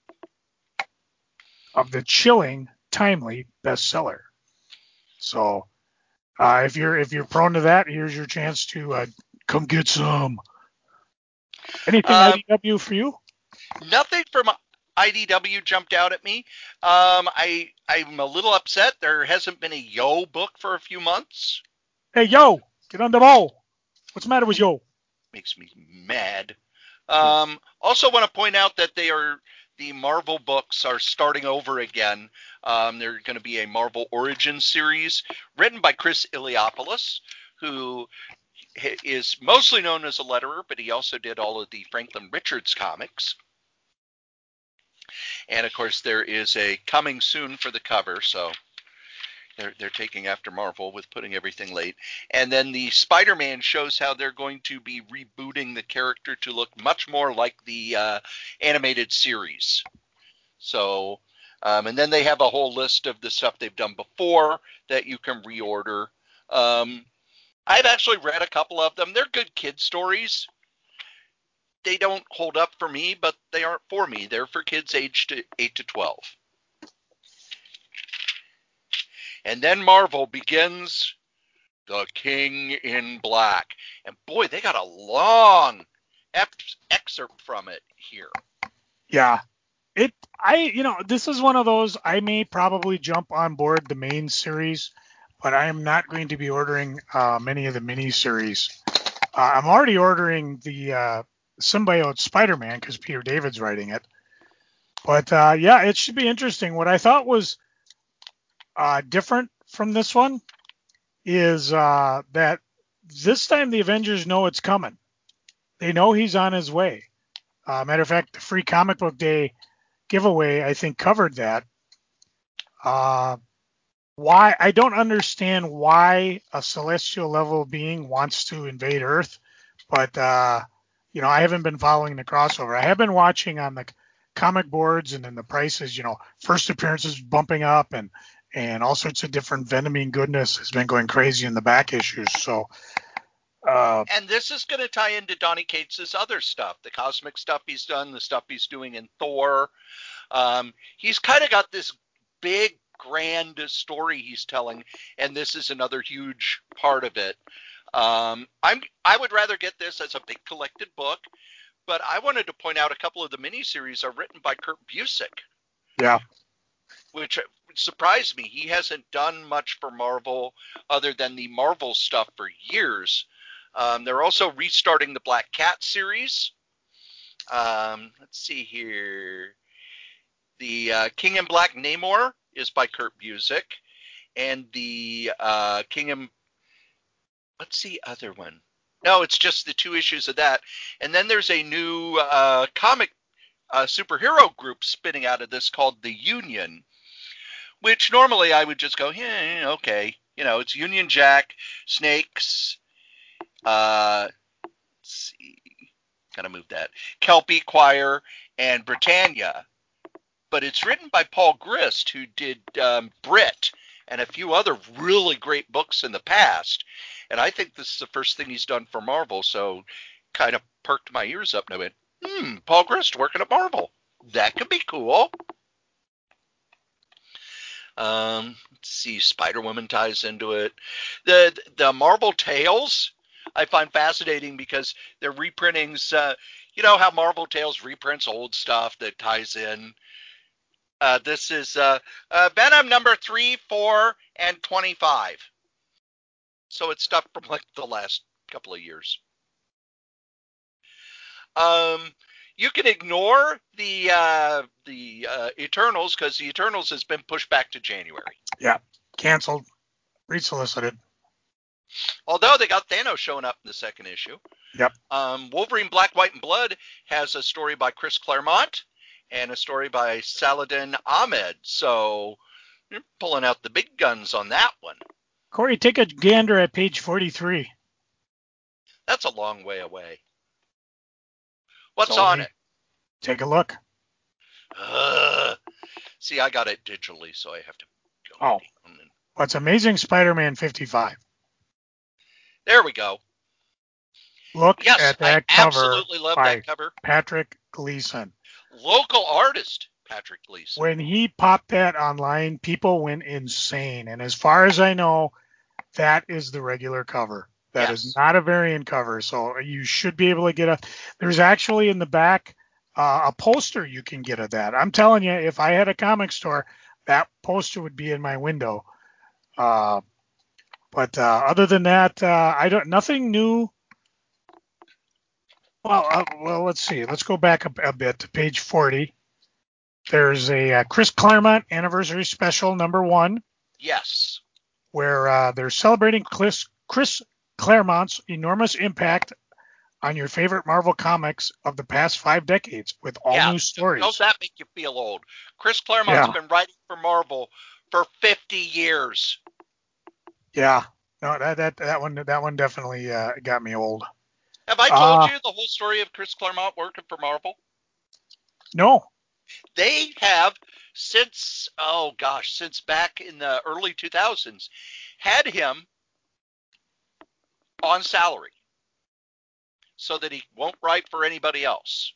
of the chilling, timely bestseller. So if you're prone to that, here's your chance to come get some. Anything IDW for you? Nothing from IDW jumped out at me. I'm a little upset. There hasn't been a Yo book for a few months. Hey, Yo, get on the ball. What's the matter with Yo? Makes me mad. Also want to point out that the Marvel books are starting over again. They're going to be a Marvel Origins series written by Chris Iliopoulos, who is mostly known as a letterer, but he also did all of the Franklin Richards comics. And of course, there is a coming soon for the cover, so they're taking after Marvel with putting everything late. And then the Spider-Man shows how they're going to be rebooting the character to look much more like the animated series. So, and then they have a whole list of the stuff they've done before that you can reorder. I've actually read a couple of them. They're good kid stories. They don't hold up for me, but they aren't for me. They're for kids aged 8 to 12. And then Marvel begins The King in Black. And boy, they got a long excerpt from it here. Yeah. This is one of those, I may probably jump on board the main series, but I am not going to be ordering many of the mini-series. I'm already ordering the Symbiote Spider-Man because Peter David's writing it. But yeah, it should be interesting. What I thought was different from this one is that this time the Avengers know it's coming. They know he's on his way. Matter of fact, the free comic book day giveaway, I think, covered that. Why I don't understand why a celestial level being wants to invade Earth, but I haven't been following the crossover. I have been watching on the comic boards and then the prices. First appearances bumping up and all sorts of different Venomine goodness has been going crazy in the back issues. So. And this is going to tie into Donny Cates' other stuff, the cosmic stuff he's done, the stuff he's doing in Thor. He's kind of got this big, grand story he's telling, and this is another huge part of it. I would rather get this as a big collected book, but I wanted to point out a couple of the miniseries are written by Kurt Busiek. Yeah. Which surprised me. He hasn't done much for Marvel other than the Marvel stuff for years. They're also restarting the Black Cat series. Let's see here. The King in Black Namor is by Kurt Busiek. And the King in... What's the other one? No, it's just the 2 issues of that. And then there's a new comic superhero group spinning out of this called The Union, which normally I would just go, yeah, okay. It's Union Jack, Snakes, let's see, kind of move that, Kelpie Choir, and Britannia. But it's written by Paul Grist, who did Brit and a few other really great books in the past. And I think this is the first thing he's done for Marvel, so kind of perked my ears up and I went, Paul Grist working at Marvel. That could be cool. Let's see, Spider-Woman ties into it. The Marvel Tales I find fascinating because they're reprintings. You know how Marvel Tales reprints old stuff that ties in. This is Venom number 3, 4, and 25. So it's stuff from like the last couple of years. You can ignore the Eternals because the Eternals has been pushed back to January. Yeah, canceled, resolicited. Although they got Thanos showing up in the second issue. Yep. Wolverine Black, White, and Blood has a story by Chris Claremont and a story by Saladin Ahmed. So you're pulling out the big guns on that one. Corey, take a gander at page 43. That's a long way away. What's on it? Take a look. See, I got it digitally, so I have to go. Oh. What's Amazing Spider-Man 55? There we go. Look at that I cover. Absolutely love that cover. Patrick Gleason. Local artist Patrick Gleason. When he popped that online, people went insane. And as far as I know, that is the regular cover. That is not a variant cover. So you should be able to get there's actually in the back a poster you can get of that. I'm telling you, if I had a comic store, that poster would be in my window. But other than that, nothing new. Well, let's see. Let's go back a bit to page 40. There's a Chris Claremont anniversary special #1. Yes. Where they're celebrating Chris Claremont's enormous impact on your favorite Marvel comics of the past 5 decades with all new stories. Does that make you feel old? Chris Claremont's been writing for Marvel for 50 years. Yeah. No, that one definitely got me old. Have I told you the whole story of Chris Claremont working for Marvel? No. They have since back in the early 2000s had him on salary so that he won't write for anybody else.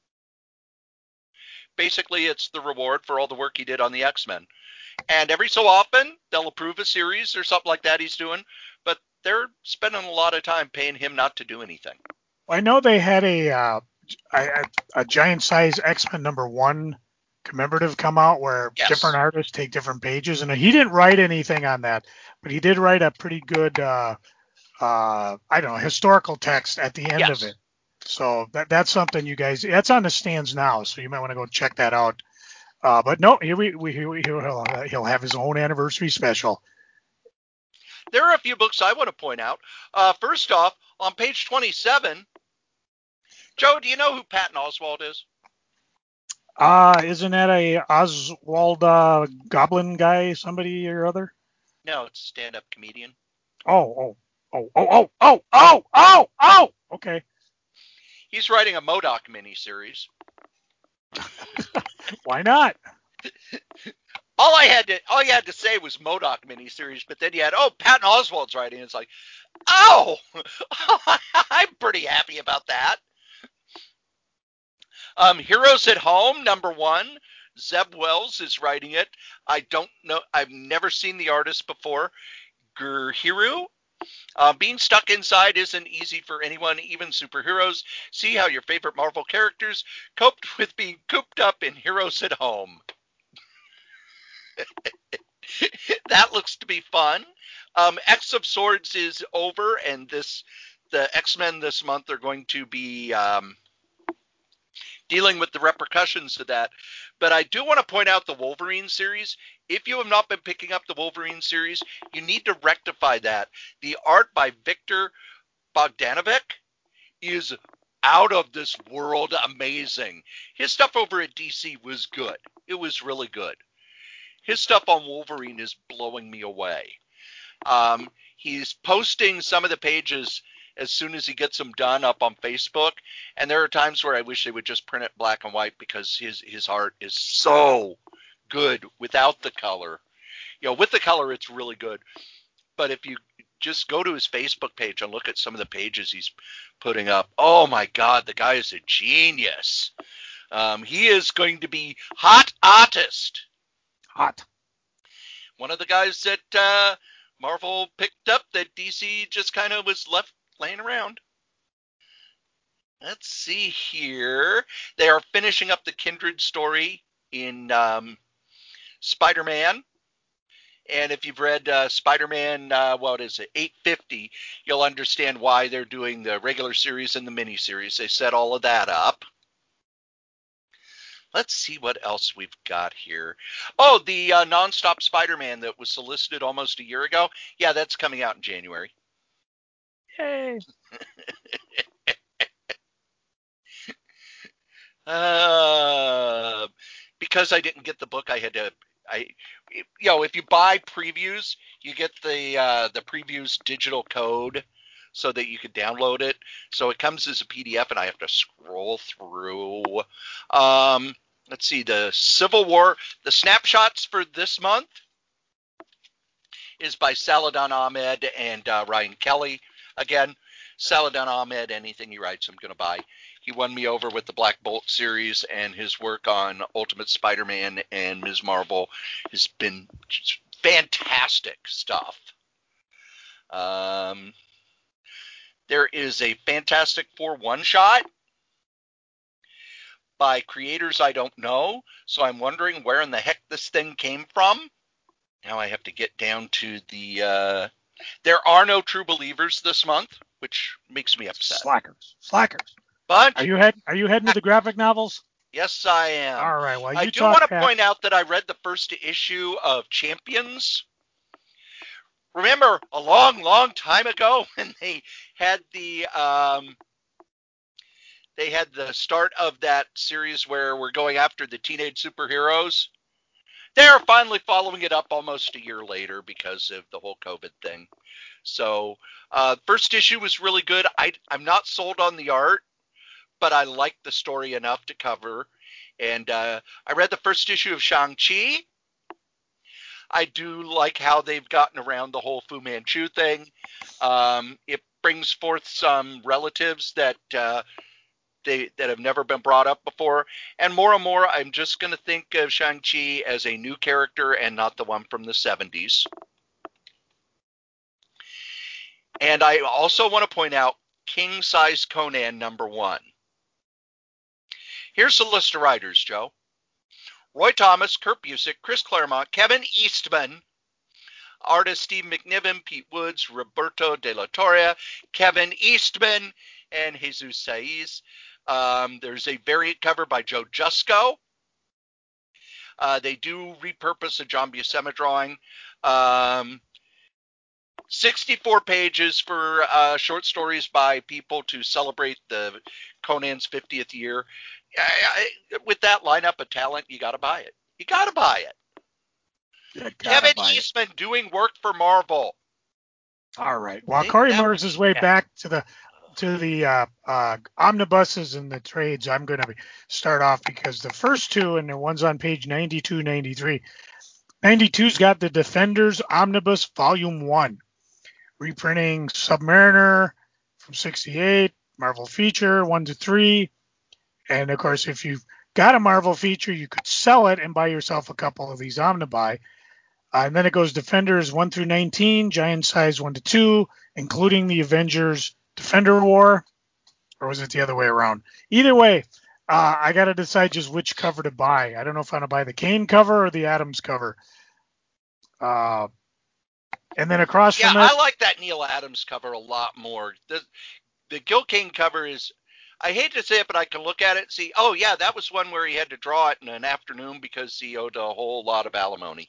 Basically, it's the reward for all the work he did on the X-Men. And every so often, they'll approve a series or something like that he's doing, but they're spending a lot of time paying him not to do anything. I know they had a giant size X-Men #1 commemorative come out where different artists take different pages, and he didn't write anything on that, but he did write a pretty good I don't know, historical text at the end of Yes. it. So that's something you guys, that's on the stands now, so you might want to go check that out. But no, he'll have his own anniversary special. There are a few books I want to point out. First off, on page 27, Joe, do you know who Patton Oswalt is? Isn't that a Oswald Goblin guy, somebody or other? No, it's a stand-up comedian. Oh. Okay. He's writing a MODOK miniseries. Why not? All you had to say was MODOK miniseries, but then you had Patton Oswalt's writing. It's like, oh, I'm pretty happy about that. Heroes at Home, #1. Zeb Wells is writing it. I don't know. I've never seen the artist before. Gurhiru. Being stuck inside isn't easy for anyone, even superheroes. See how your favorite Marvel characters coped with being cooped up in Heroes at Home. That looks to be fun. X of Swords is over, and the X-Men this month are going to be dealing with the repercussions of that. But I do want to point out the Wolverine series. If you have not been picking up the Wolverine series, you need to rectify that. The art by Victor Bogdanovic is out of this world amazing. His stuff over at DC was good. It was really good. His stuff on Wolverine is blowing me away. He's posting some of the pages as soon as he gets them done up on Facebook, and there are times where I wish they would just print it black and white because his art is so good without the color. With the color it's really good, but if you just go to his Facebook page and look at some of the pages he's putting up, oh my God, the guy is a genius. He is going to be hot artist. Hot. One of the guys that Marvel picked up that DC just kind of was left laying around. Let's see here. They are finishing up the Kindred story in Spider-Man. And if you've read Spider-Man, 850, you'll understand why they're doing the regular series and the miniseries. They set all of that up. Let's see what else we've got here. Oh, the nonstop Spider-Man that was solicited almost a year ago. Yeah, that's coming out in January. Yay. Because I didn't get the book, I had to. If you buy previews, you get the previews digital code so that you could download it. So it comes as a PDF, and I have to scroll through. Let's see, the Civil War, the snapshots for this month is by Saladin Ahmed and Ryan Kelly. Again, Saladin Ahmed, anything he writes, I'm going to buy. He won me over with the Black Bolt series, and his work on Ultimate Spider-Man and Ms. Marvel has been fantastic stuff. There is a Fantastic Four one-shot by creators I don't know, so I'm wondering where in the heck this thing came from. Now I have to get down to the there are no True Believers this month, which makes me upset. Slackers. But are you heading to the graphic novels? Yes, I am. All right. Well, I do want to point out that I read the first issue of Champions. Remember a long, long time ago when they had the start of that series where we're going after the teenage superheroes? They're finally following it up almost a year later because of the whole COVID thing. So, first issue was really good. I'm not sold on the art, but I like the story enough to cover. And I read the first issue of Shang-Chi. I do like how they've gotten around the whole Fu Manchu thing. It brings forth some relatives that have never been brought up before. And more, I'm just going to think of Shang-Chi as a new character and not the one from the 70s. And I also want to point out King Size Conan #1. Here's the list of writers, Joe. Roy Thomas, Kurt Busiek, Chris Claremont, Kevin Eastman, Artists Steve McNiven, Pete Woods, Roberto De La Torre, Kevin Eastman, and Jesus Saiz. There's a variant cover by Joe Jusko. They do repurpose a John Buscema drawing. 64 pages for short stories by people to celebrate the Conan's 50th year. With that lineup of talent, you got to buy it. You got to buy it. Kevin Eastman doing work for Marvel. All right. While Corey moves his way back to the omnibuses and the trades, I'm going to start off because the first two, and the one's on page 92, 93. 92's got the Defenders Omnibus Volume 1, reprinting Submariner from 68, Marvel Feature 1 to 3. And, of course, if you've got a Marvel Feature, you could sell it and buy yourself a couple of these Omnibuy. And then it goes Defenders 1 through 19, Giant Size 1 to 2, including the Avengers Defender War. Or was it the other way around? Either way, I got to decide just which cover to buy. I don't know if I'm going to buy the Kane cover or the Adams cover. And then across from it. Yeah, I like that Neil Adams cover a lot more. The Gil Kane cover is, I hate to say it, but I can look at it and see, oh, yeah, that was one where he had to draw it in an afternoon because he owed a whole lot of alimony.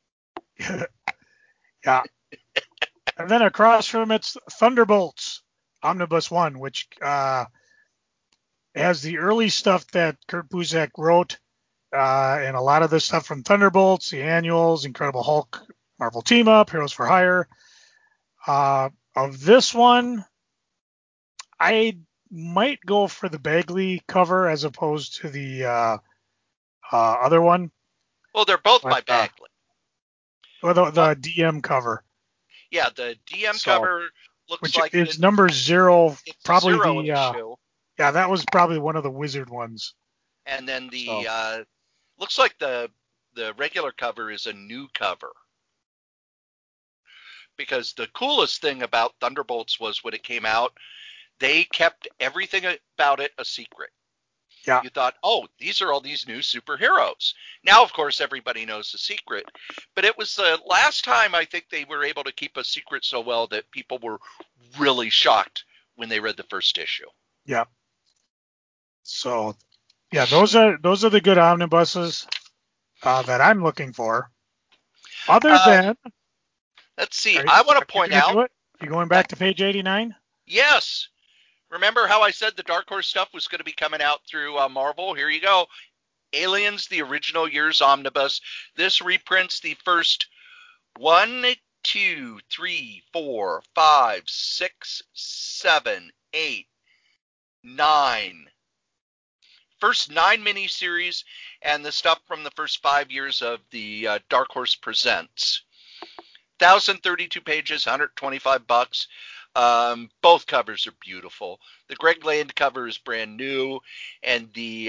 Yeah. And then across from it's Thunderbolts Omnibus 1, which has the early stuff that Kurt Busiek wrote, and a lot of the stuff from Thunderbolts, the annuals, Incredible Hulk, Marvel Team Up, Heroes for Hire. Of this one, I might go for the Bagley cover as opposed to the other one. Well, they're both by Bagley. Well, the DM cover. Yeah, the DM cover looks like it's number 0. It's probably zero the issue. Yeah, that was probably one of the Wizard ones. And then looks like the regular cover is a new cover. Because the coolest thing about Thunderbolts was when it came out, they kept everything about it a secret. Yeah. You thought, oh, these are all these new superheroes. Now, of course, everybody knows the secret. But it was the last time I think they were able to keep a secret so well that people were really shocked when they read the first issue. Yeah. So, yeah, those are the good omnibuses that I'm looking for. Other than, let's see, I want to point out. You going back to page 89? Yes. Remember how I said the Dark Horse stuff was going to be coming out through Marvel? Here you go. Aliens, the original year's omnibus. This reprints the first 1, 2, 3, 4, 5, 6, 7, 8, 9. First 9 miniseries and the stuff from the first 5 years of the Dark Horse Presents. 1,032 pages, $125. Both covers are beautiful. The Greg Land cover is brand new, and the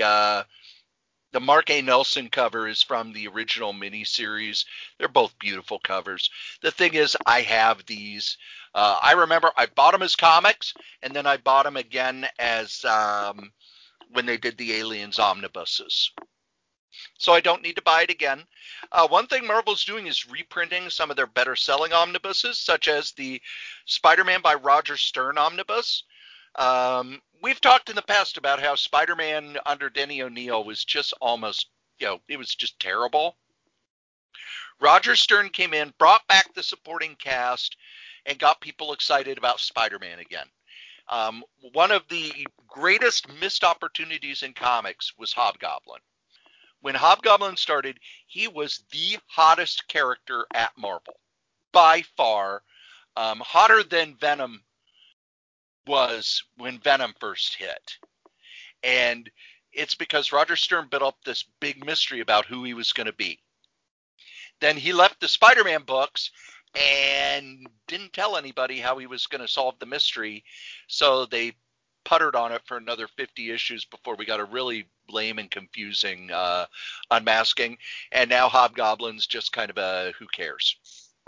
Mark A. Nelson cover is from the original miniseries. They're both beautiful covers. The thing is, I have these. I remember I bought them as comics, and then I bought them again as when they did the Aliens omnibuses. So I don't need to buy it again. One thing Marvel's doing is reprinting some of their better-selling omnibuses, such as the Spider-Man by Roger Stern omnibus. We've talked in the past about how Spider-Man under Denny O'Neil was just almost, it was just terrible. Roger Stern came in, brought back the supporting cast, and got people excited about Spider-Man again. One of the greatest missed opportunities in comics was Hobgoblin. When Hobgoblin started, he was the hottest character at Marvel. By far, hotter than Venom was when Venom first hit. And it's because Roger Stern built up this big mystery about who he was going to be. Then he left the Spider-Man books and didn't tell anybody how he was going to solve the mystery. So they puttered on it for another 50 issues before we got a really lame and confusing unmasking. And now Hobgoblin's just kind of a who cares.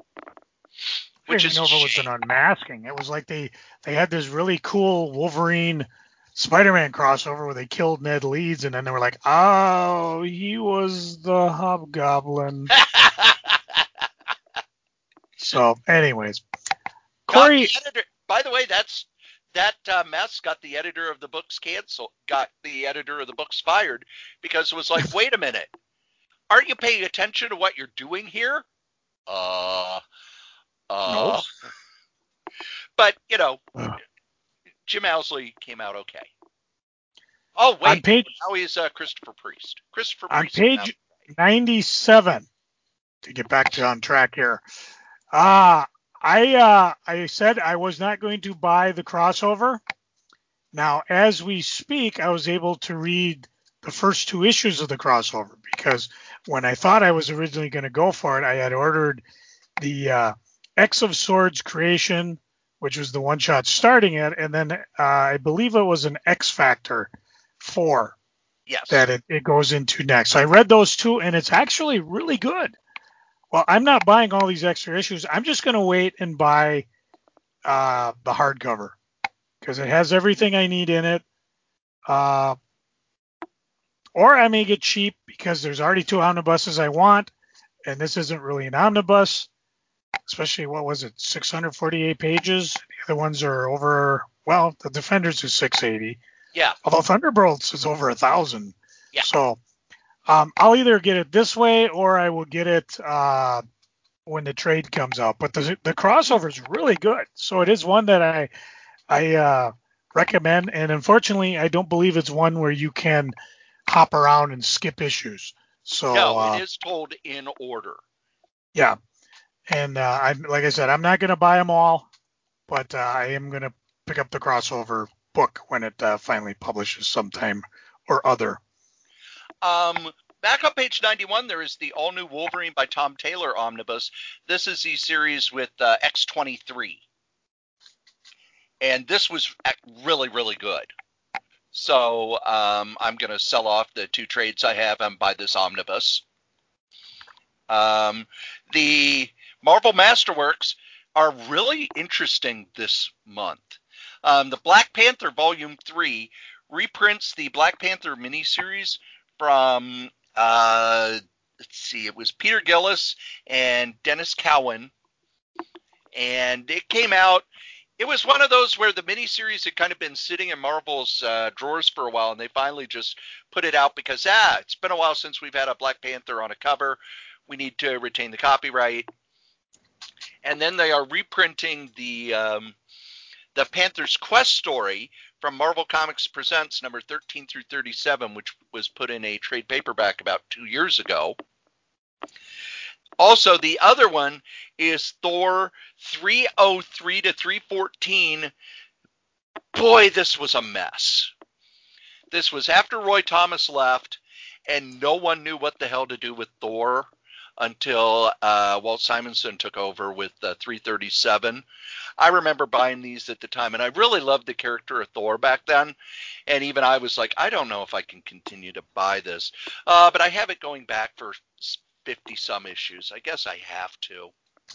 I didn't know if it was an unmasking. It was like they had this really cool Wolverine Spider-Man crossover where they killed Ned Leeds, and then they were like, oh, he was the Hobgoblin. So, anyways, Got Corey. the editor. By the way, that mess got the editor of the books canceled. Got the editor of the books fired because it was like, wait a minute, aren't you paying attention to what you're doing here? No. But Ugh. Jim Owsley came out okay. Oh wait, now he's Christopher Priest. Christopher On Priest page 97, to get back to on track here. I said I was not going to buy the crossover. Now, as we speak, I was able to read the first 2 issues of the crossover, because when I thought I was originally going to go for it, I had ordered the X of Swords creation, which was the one shot starting it, and then I believe it was an X Factor 4 that it goes into next. So I read those 2, and it's actually really good. Well, I'm not buying all these extra issues. I'm just going to wait and buy the hardcover, because it has everything I need in it. Or I may get cheap because there's already 2 omnibuses I want, and this isn't really an omnibus, especially, what was it, 648 pages? The other ones are over, well, the Defenders is 680. Yeah. Although Thunderbolts is over 1,000. Yeah. So I'll either get it this way or I will get it when the trade comes out. But the crossover is really good. So it is one that I recommend. And unfortunately, I don't believe it's one where you can hop around and skip issues. So no, it is told in order. Yeah. And like I said, I'm not going to buy them all, but I am going to pick up the crossover book when it finally publishes sometime or other. Back on page 91, there is the all-new Wolverine by Tom Taylor omnibus. This is the series with X-23. And this was really, really good. So I'm going to sell off the 2 trades I have and buy this omnibus. The Marvel Masterworks are really interesting this month. The Black Panther Volume 3 reprints the Black Panther miniseries from, let's see, it was Peter Gillis and Dennis Cowan. And it came out, it was one of those where the miniseries had kind of been sitting in Marvel's drawers for a while, and they finally just put it out because, it's been a while since we've had a Black Panther on a cover. We need to retain the copyright. And then they are reprinting the Panther's Quest story from Marvel Comics Presents number 13 through 37, which was put in a trade paperback about 2 years ago. Also, the other one is Thor 303 to 314. Boy, this was a mess. This was after Roy Thomas left, and no one knew what the hell to do with Thor until Walt Simonson took over with 337. I remember buying these at the time, and I really loved the character of Thor back then. And even I was like, I don't know if I can continue to buy this. But I have it going back for 50-some issues. I guess I have to.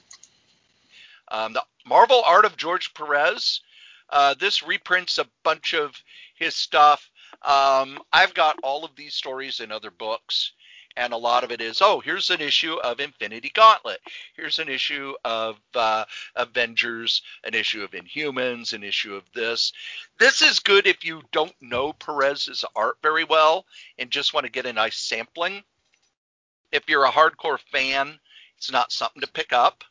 The Marvel Art of George Perez. This reprints a bunch of his stuff. I've got all of these stories in other books. And a lot of it is, here's an issue of Infinity Gauntlet. Here's an issue of Avengers, an issue of Inhumans, an issue of this. This is good if you don't know Perez's art very well and just want to get a nice sampling. If you're a hardcore fan, it's not something to pick up.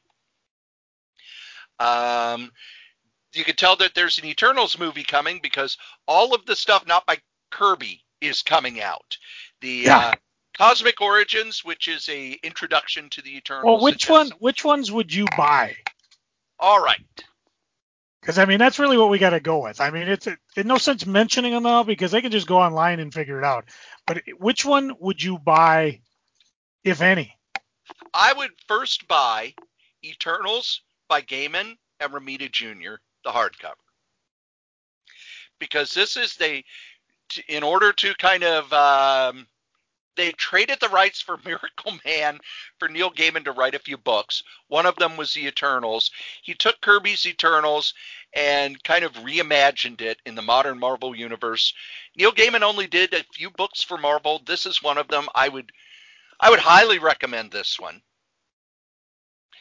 You can tell that there's an Eternals movie coming because all of the stuff not by Kirby is coming out. The Cosmic Origins, which is a introduction to the Eternals. Well, which ones would you buy? All right. Because, I mean, that's really what we got to go with. I mean, it's no sense mentioning them all because they can just go online and figure it out. But which one would you buy, if any? I would first buy Eternals by Gaiman and Romita Jr., the hardcover. Because this is in order to kind of, they traded the rights for Miracle Man for Neil Gaiman to write a few books. One of them was the Eternals. He took Kirby's Eternals and kind of reimagined it in the modern Marvel universe. Neil Gaiman only did a few books for Marvel. This is one of them. I would highly recommend this one.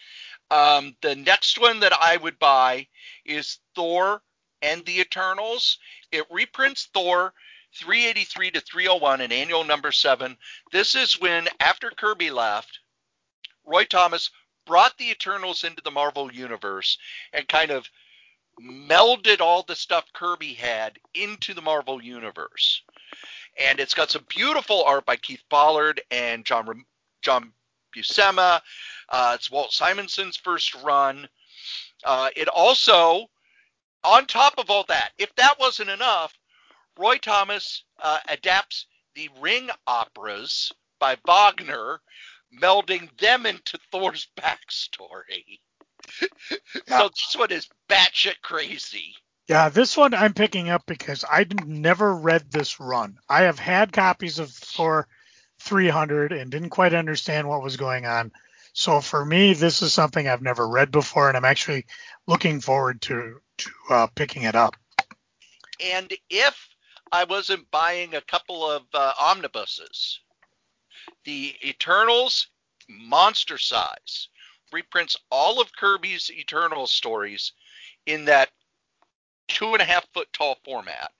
The next one that I would buy is Thor and the Eternals. It reprints Thor 383 to 301 in annual number 7. This is when, after Kirby left, Roy Thomas brought the Eternals into the Marvel Universe and kind of melded all the stuff Kirby had into the Marvel Universe. And it's got some beautiful art by Keith Pollard and John Buscema. It's Walt Simonson's first run. It also, on top of all that, if that wasn't enough, Roy Thomas adapts the Ring operas by Wagner, melding them into Thor's backstory. Yeah. So this one is batshit crazy. Yeah, this one I'm picking up because I never read this run. I have had copies of Thor 300 and didn't quite understand what was going on. So for me, this is something I've never read before, and I'm actually looking forward to picking it up. And if I wasn't buying a couple of omnibuses, the Eternals Monster Size reprints all of Kirby's Eternals stories in that 2.5 foot tall format.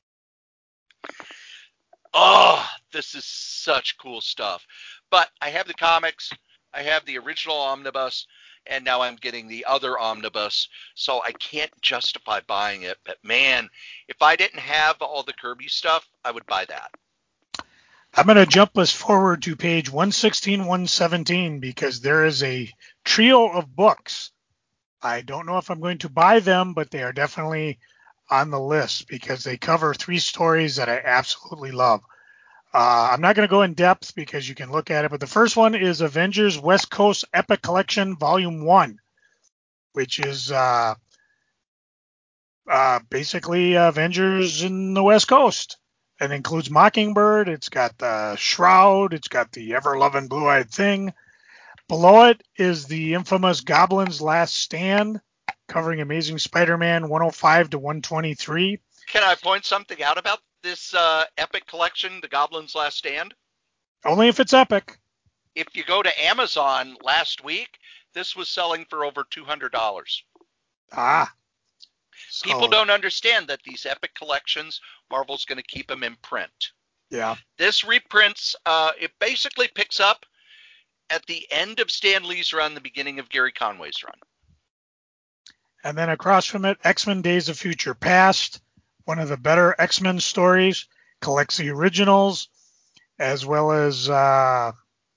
Oh, this is such cool stuff. But I have the comics, I have the original omnibus, and now I'm getting the other omnibus, so I can't justify buying it. But man, if I didn't have all the Kirby stuff, I would buy that. I'm going to jump us forward to page 116, 117, because there is a trio of books. I don't know if I'm going to buy them, but they are definitely on the list because they cover 3 stories that I absolutely love. I'm not going to go in depth because you can look at it, but the first one is Avengers West Coast Epic Collection Volume 1, which is basically Avengers in the West Coast. It includes Mockingbird, it's got the Shroud, it's got the ever-loving Blue-Eyed Thing. Below it is the infamous Goblin's Last Stand, covering Amazing Spider-Man 105 to 123. Can I point something out about this epic collection, The Goblin's Last Stand? Only if it's epic. If you go to Amazon last week, this was selling for over $200. Ah. People don't understand that these epic collections, Marvel's going to keep them in print. Yeah. This reprints, it basically picks up at the end of Stan Lee's run, the beginning of Gary Conway's run. And then across from it, X-Men Days of Future Past, one of the better X-Men stories, collects the originals, as well as an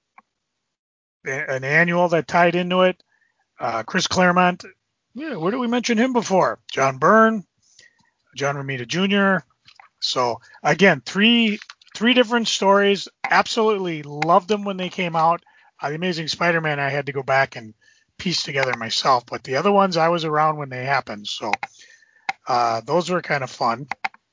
annual that tied into it. Chris Claremont, where did we mention him before? John Byrne, John Romita Jr. So again, three different stories. Absolutely loved them when they came out. The Amazing Spider-Man, I had to go back and piece together myself, but the other ones I was around when they happened. So those were kind of fun.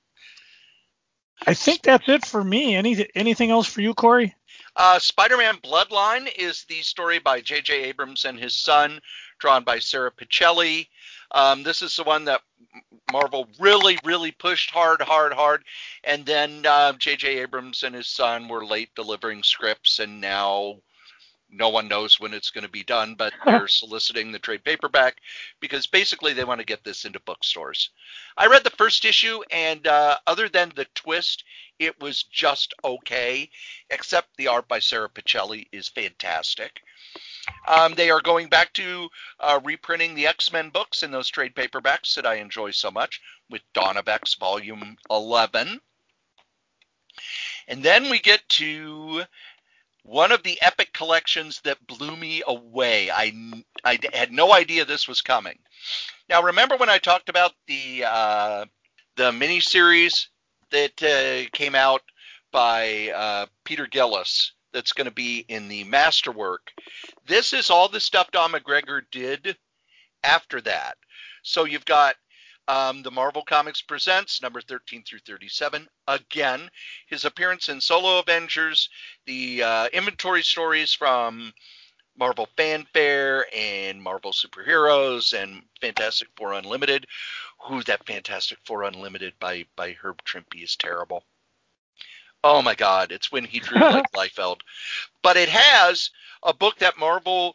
I think that's it for me. Anything else for you, Corey? Spider-Man Bloodline is the story by J.J. Abrams and his son, drawn by Sarah Pichelli. This is the one that Marvel really, really pushed hard. And then J.J. Abrams and his son were late delivering scripts, and now no one knows when it's going to be done, but they're soliciting the trade paperback because basically they want to get this into bookstores. I read the first issue, and other than the twist, it was just okay, except the art by Sarah Pichelli is fantastic. They are going back to reprinting the X-Men books in those trade paperbacks that I enjoy so much with Dawn of X Volume 11. And then we get to one of the epic collections that blew me away. I had no idea this was coming. Now, remember when I talked about the miniseries that came out by Peter Gillis that's going to be in the Masterwork? This is all the stuff Don McGregor did after that. So you've got the Marvel Comics Presents, number 13 through 37. Again, his appearance in Solo Avengers, the inventory stories from Marvel Fanfare and Marvel Superheroes and Fantastic Four Unlimited. Ooh, that Fantastic Four Unlimited by Herb Trimpe is terrible. Oh my God, it's when he drew like Liefeld. But it has a book that Marvel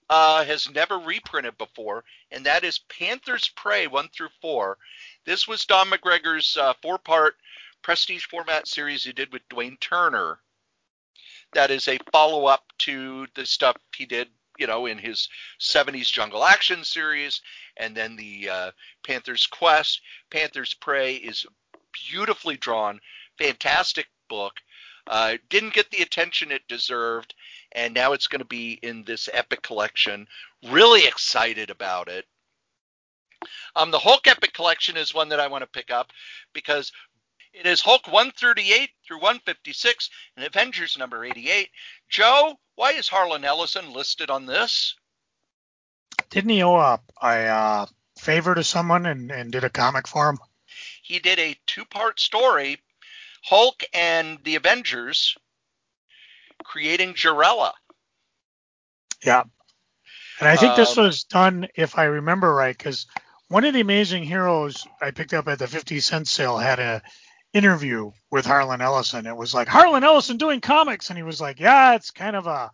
has never reprinted before, and that is Panther's Prey 1 through 4. This was Don McGregor's 4-part prestige format series he did with Dwayne Turner. That is a follow-up to the stuff he did, in his 70s Jungle Action series, and then the Panther's Quest. Panther's Prey is beautifully drawn, fantastic book. Didn't get the attention it deserved, and now it's going to be in this epic collection. Really excited about it. The Hulk Epic Collection is one that I want to pick up because it is Hulk 138 through 156 and Avengers number 88. Joe, why is Harlan Ellison listed on this? Didn't he owe a favor to someone and did a comic for him? He did a 2-part story, Hulk and the Avengers, creating Jarella. Yeah. And I think this was done, if I remember right, because one of the Amazing Heroes I picked up at the 50-cent sale had a interview with Harlan Ellison. It was like, Harlan Ellison doing comics. And he was like, yeah, it's kind of a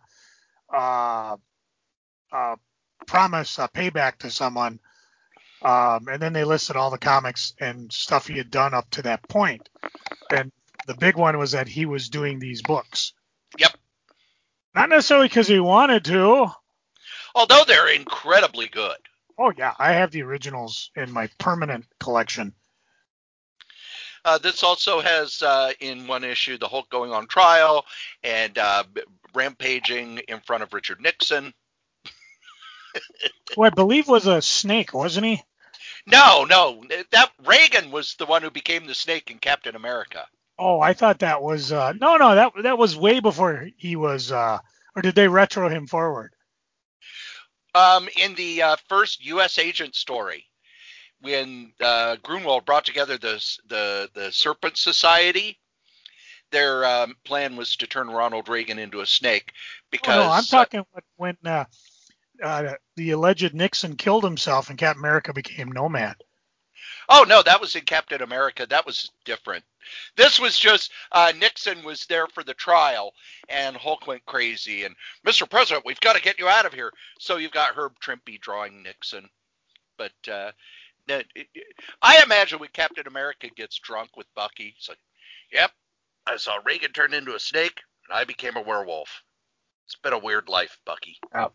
promise, a payback to someone. And then they listed all the comics and stuff he had done up to that point. And the big one was that he was doing these books. Yep. Not necessarily because he wanted to. Although they're incredibly good. Oh, yeah. I have the originals in my permanent collection. This also has, in one issue, the Hulk going on trial and rampaging in front of Richard Nixon. Who I believe was a snake, wasn't he? No. That Reagan was the one who became the Snake in Captain America. Oh, I thought that was that was way before he was. Or did they retro him forward? In the first U.S. Agent story, when Grunwald brought together the Serpent Society, their plan was to turn Ronald Reagan into a snake. Because no, I'm talking when the alleged Nixon killed himself and Captain America became Nomad. Oh, no, that was in Captain America. That was different. This was just Nixon was there for the trial, and Hulk went crazy. And, Mr. President, we've got to get you out of here. So you've got Herb Trimpe drawing Nixon. But I imagine when Captain America gets drunk with Bucky, it's like, yep, I saw Reagan turn into a snake, and I became a werewolf. It's been a weird life, Bucky. Oh.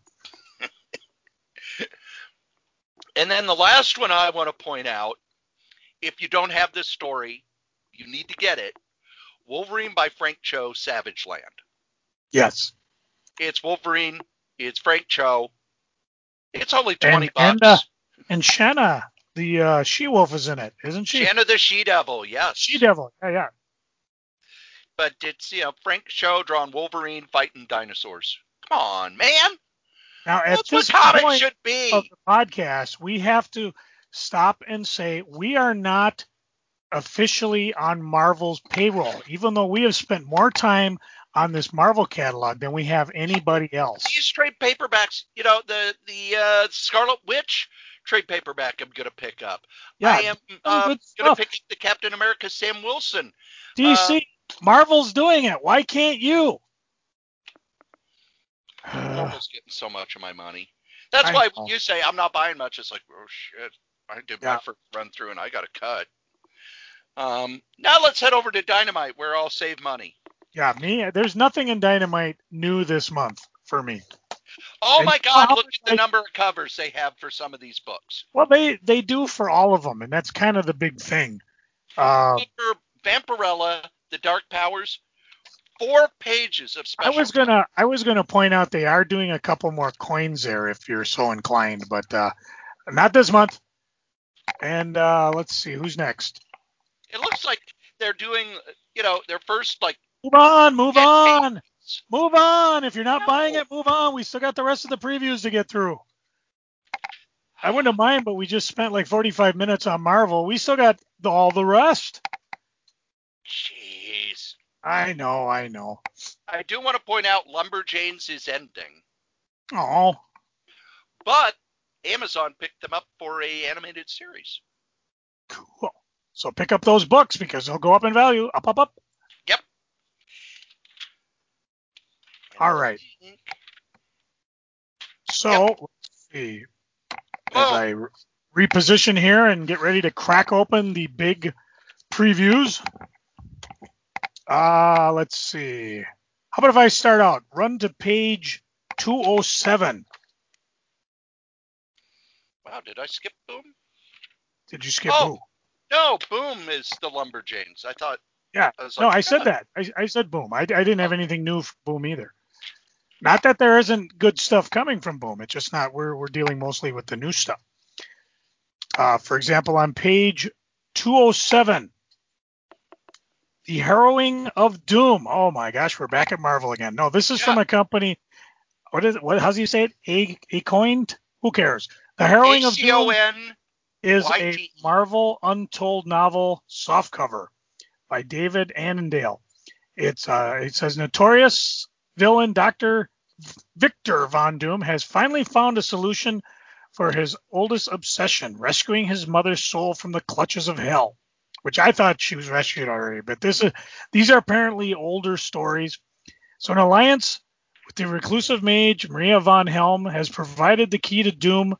And then the last one I want to point out, if you don't have this story, you need to get it. Wolverine by Frank Cho, Savage Land. Yes. It's Wolverine. It's Frank Cho. It's only $20. And Shanna, the she-wolf, is in it, isn't she? Shanna the She-Devil, yes. She-Devil, yeah. But it's, Frank Cho drawing Wolverine fighting dinosaurs. Come on, man. Now, at That's this what comics point should be. of the podcast, we have to stop and say we are not officially on Marvel's payroll, even though we have spent more time on this Marvel catalog than we have anybody else. These trade paperbacks, the Scarlet Witch trade paperback I'm going to pick up. Yeah, I am going to pick up the Captain America Sam Wilson. DC, Marvel's doing it. Why can't you? Marvel's getting so much of my money. That's why when you say I'm not buying much, it's like, oh, shit. I did my first run through and I got a cut. Now let's head over to Dynamite where I'll save money. Yeah, there's nothing in Dynamite new this month for me. Oh, my God, look at the number of covers they have for some of these books. Well, they do for all of them, and that's kind of the big thing. Vampirella, The Dark Powers, 4 pages of special. I was gonna point out they are doing a couple more coins there if you're so inclined, but not this month. And let's see who's next. It looks like they're doing, their first Move on. If you're not buying it, move on. We still got the rest of the previews to get through. I wouldn't mind, but we just spent like 45 minutes on Marvel. We still got all the rest. Jeez. I know. I do want to point out Lumberjanes is ending. Oh. But Amazon picked them up for a animated series. Cool. So pick up those books because they'll go up in value. Up. Yep. All right. So, let's see. As Oh, I reposition here and get ready to crack open the big previews. Let's see. How about if I start out? Run to page 207. wow, did I skip Boom? Did you skip Oh, who? no, Boom is the Lumberjanes. Yeah. I was No, like, I said ah, that. I said Boom. I didn't have okay. anything new for Boom either. Not that there isn't good stuff coming from Boom. It's just not, we're dealing mostly with the new stuff. For example, on page 207, The Harrowing of Doom. Oh my gosh, we're back at Marvel again. No, this is Yeah, from a company. What is it? How's he say it? A coined? Who cares? The Harrowing of Doom ACONYTE. is a Marvel Untold novel softcover by David Annandale. It says notorious villain Dr. Victor Von Doom has finally found a solution for his oldest obsession, rescuing his mother's soul from the clutches of hell, which I thought she was rescued already. But these are apparently older stories. So an alliance with the reclusive mage Maria von Helm has provided the key to Doom's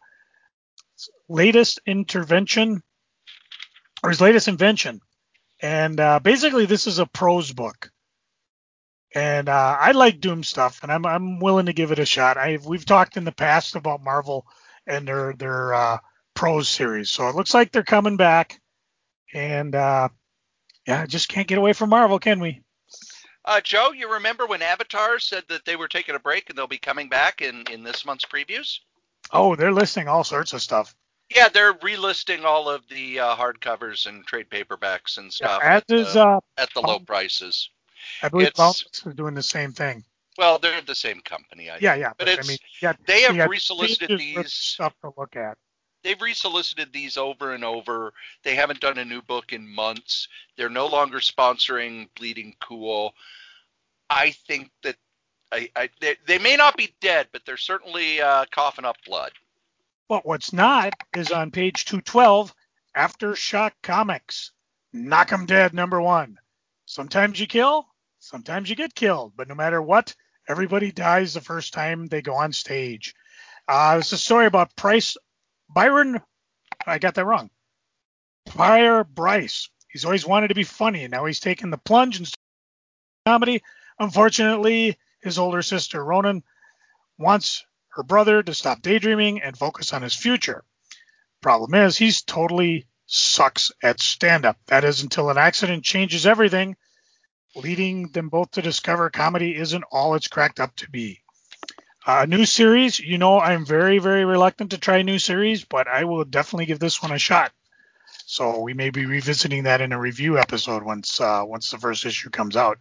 latest intervention, or his latest invention. And basically, this is a prose book. And I like Doom stuff, and I'm willing to give it a shot. We've talked in the past about Marvel and their prose series, so it looks like they're coming back. And yeah, just can't get away from Marvel, can we? Joe, you remember when Avatar said that they were taking a break and they'll be coming back in this month's previews? Oh, they're listing all sorts of stuff. Yeah, they're relisting all of the hardcovers and trade paperbacks and Yeah, stuff as is at the low prices. I believe It's Boundless is doing the same thing. Well, they're the same company, I Yeah, think, yeah, but but I mean, they you have got resolicited pages with these. stuff to look at. They've resolicited these over and over. They haven't done a new book in months. They're no longer sponsoring Bleeding Cool. I think that they may not be dead, but they're certainly coughing up blood. But what's not is on page 212, Aftershock Comics. Knock 'em dead, #1. Sometimes you kill, sometimes you get killed, but no matter what, everybody dies the first time they go on stage. It's a story about Byron, I got that wrong. Pryor Bryce. He's always wanted to be funny, and now he's taken the plunge and comedy. Unfortunately, his older sister, Ronan, wants her brother to stop daydreaming and focus on his future. Problem is, he's totally sucks at stand-up. That is until an accident changes everything, leading them both to discover comedy isn't all it's cracked up to be. A new series, I'm very, very reluctant to try a new series, but I will definitely give this one a shot. So we may be revisiting that in a review episode once the first issue comes out.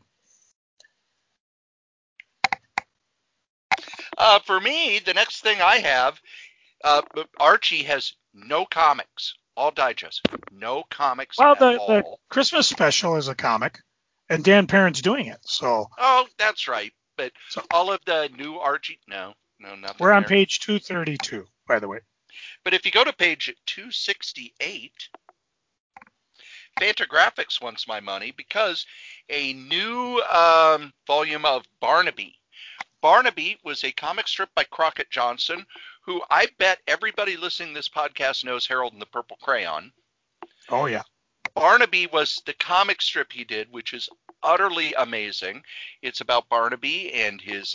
For me, the next thing I have, Archie has no comics, all digest, no comics Well, at the all. Christmas special is a comic, and Dan Parent's doing it. So Oh, that's right. But all of the new Archie, no, nothing we're on there. page 232, by the way. But if you go to page 268, Fantagraphics wants my money because a new volume of Barnaby. Barnaby was a comic strip by Crockett Johnson, who I bet everybody listening to this podcast knows Harold and the Purple Crayon. Oh, yeah. Barnaby was the comic strip he did, which is utterly amazing. It's about Barnaby and his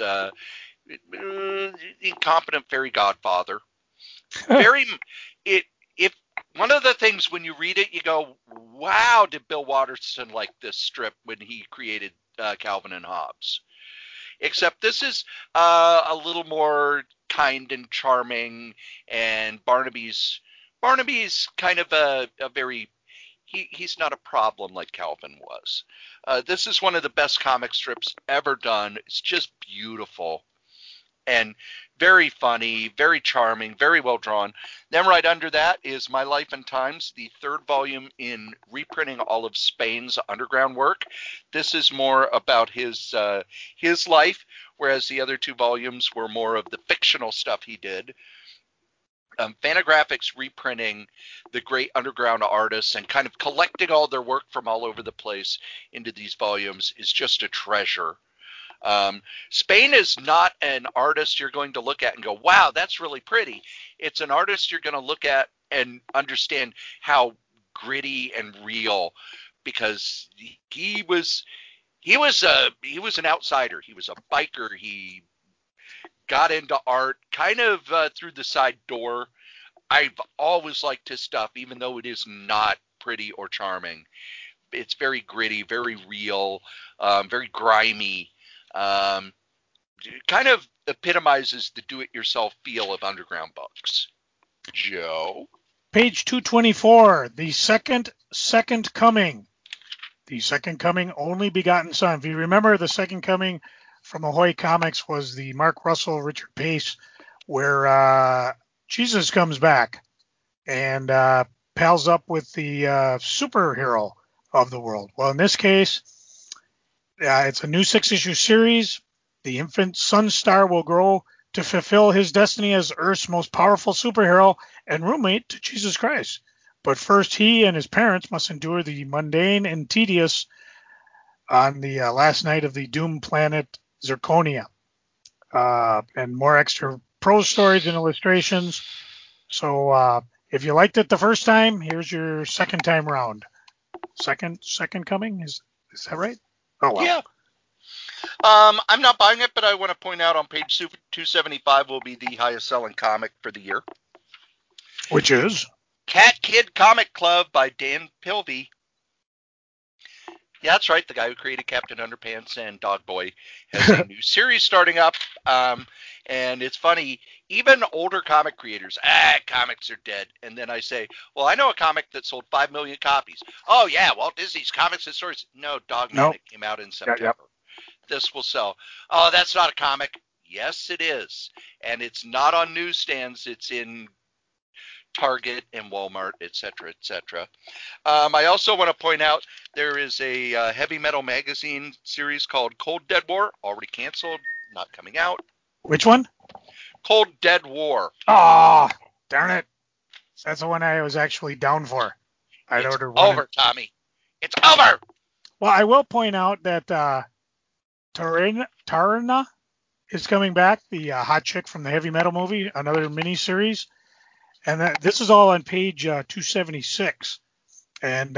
incompetent fairy godfather. If one of the things when you read it, you go, wow, did Bill Watterson like this strip when he created Calvin and Hobbes? Except this is a little more kind and charming, and Barnaby's kind of a very he's not a problem like Calvin was. This is one of the best comic strips ever done. It's just beautiful and very funny, very charming, very well drawn. Then right under that is My Life and Times, the third volume in reprinting all of Spain's underground work. This is more about his life, whereas the other two volumes were more of the fictional stuff he did. Fantagraphics reprinting the great underground artists and kind of collecting all their work from all over the place into these volumes is just a treasure. Spain is not an artist you're going to look at and go, wow, that's really pretty. It's an artist you're going to look at and understand how gritty and real, because he was an outsider. He was a biker. He got into art kind of through the side door. I've always liked his stuff, even though it is not pretty or charming. It's very gritty, very real, very grimy. Um, kind of epitomizes the do-it-yourself feel of underground books. Joe? Page 224, the second coming. The second coming, only begotten son. If you remember, the second coming from Ahoy Comics was the Mark Russell, Richard Pace, where Jesus comes back and pals up with the superhero of the world. Well, in this case, it's a new 6-issue series. The infant sun star will grow to fulfill his destiny as Earth's most powerful superhero and roommate to Jesus Christ. But first, he and his parents must endure the mundane and tedious on the last night of the doomed planet Zirconia. And more extra prose stories and illustrations. So if you liked it the first time, here's your second time round. Second coming? Is that right? Oh, well. Yeah. I'm not buying it, but I want to point out on page 275 will be the highest selling comic for the year. Which is? Cat Kid Comic Club by Dan Pilvey. Yeah, that's right. The guy who created Captain Underpants and Dog Boy has a new series starting up. And it's funny, even older comic creators, comics are dead. And then I say, well, I know a comic that sold 5 million copies. Oh, yeah, Walt Disney's Comics and Stories. No, Dogman, It came out in September. Yep. This will sell. Oh, that's not a comic. Yes, it is. And it's not on newsstands. It's in Target and Walmart, etc., etc. I also want to point out there is a heavy metal magazine series called Cold Dead War, already canceled, not coming out. Which one? Cold Dead War. Ah, oh, darn it. That's the one I was actually down for. It's over, Tommy. It's over. Well, I will point out that Tarana is coming back, the hot chick from the heavy metal movie, another miniseries. And this is all on page 276. And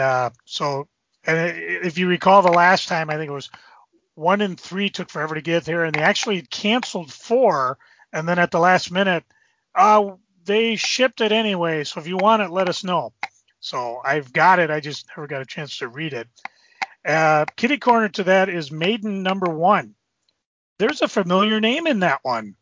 if you recall the last time, I think it was 1 and 3 took forever to get there, and they actually canceled 4. And then at the last minute, they shipped it anyway. So if you want it, let us know. So I've got it. I just never got a chance to read it. Kitty corner to that is Maiden #1. There's a familiar name in that one.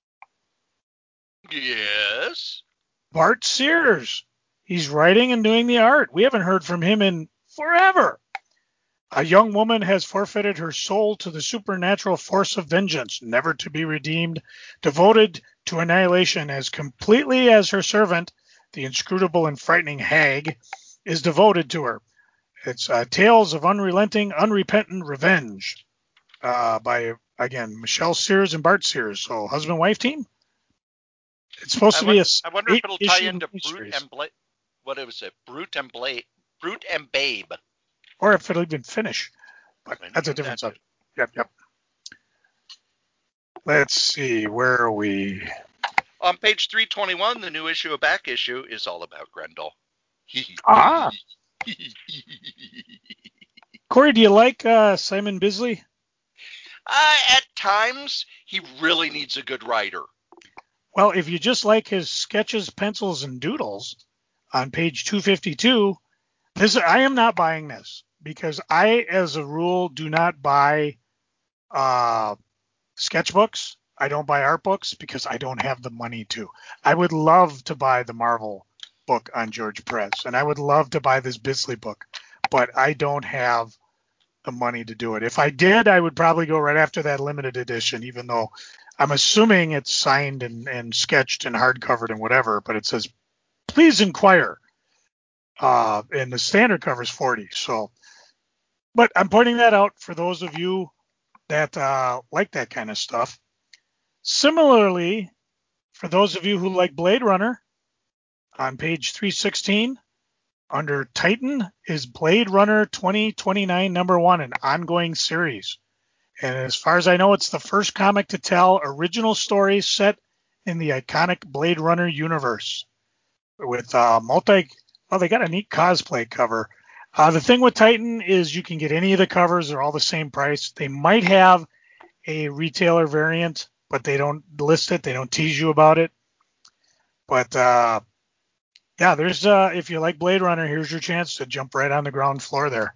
Yes. Bart Sears. He's writing and doing the art. We haven't heard from him in forever. A young woman has forfeited her soul to the supernatural force of vengeance, never to be redeemed, devoted to annihilation as completely as her servant, the inscrutable and frightening hag, is devoted to her. It's Tales of Unrelenting, Unrepentant Revenge by, again, Michelle Sears and Bart Sears. So husband-wife team? It's supposed to be a. I wonder if it'll tie into Brute and Blade. What was it? Brute and Babe. Or if it'll even finish. But that's a different subject. Yep. Let's see. Where are we? On page 321, the new issue of Back Issue is all about Grendel. Corey, do you like Simon Bisley? At times, he really needs a good writer. Well, if you just like his sketches, pencils, and doodles on page 252, I am not buying this because I, as a rule, do not buy sketchbooks. I don't buy art books because I don't have the money to. I would love to buy the Marvel book on George Perez, and I would love to buy this Bisley book, but I don't have the money to do it. If I did, I would probably go right after that limited edition, even though I'm assuming it's signed and sketched and hardcovered and whatever, but it says, please inquire. And the standard cover is $40. So, but I'm pointing that out for those of you that like that kind of stuff. Similarly, for those of you who like Blade Runner, on page 316, under Titan is Blade Runner 2029 #1, an ongoing series. And as far as I know, it's the first comic to tell original stories set in the iconic Blade Runner universe with well, they got a neat cosplay cover. The thing with Titan is you can get any of the covers. They're all the same price. They might have a retailer variant, but they don't list it. They don't tease you about it. But yeah, there's if you like Blade Runner, here's your chance to jump right on the ground floor there.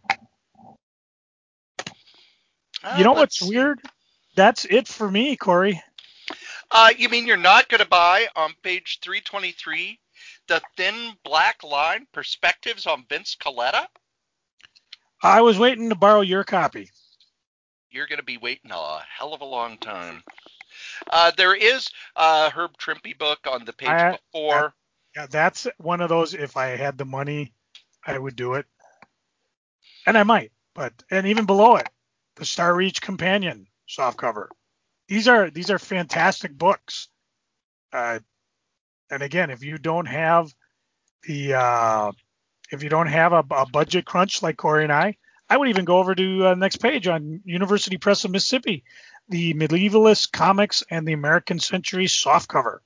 You know what's weird? That's it for me, Corey. You mean you're not going to buy on page 323 the thin black line perspectives on Vince Coletta? I was waiting to borrow your copy. You're going to be waiting a hell of a long time. There is a Herb Trimpe book on the page before. That's one of those, if I had the money, I would do it. And I might. And even below it, the Star Reach Companion softcover. These are fantastic books. And again, if you don't have a budget crunch like Corey and I would even go over to the next page on University Press of Mississippi, the Medievalist Comics and the American Century softcover.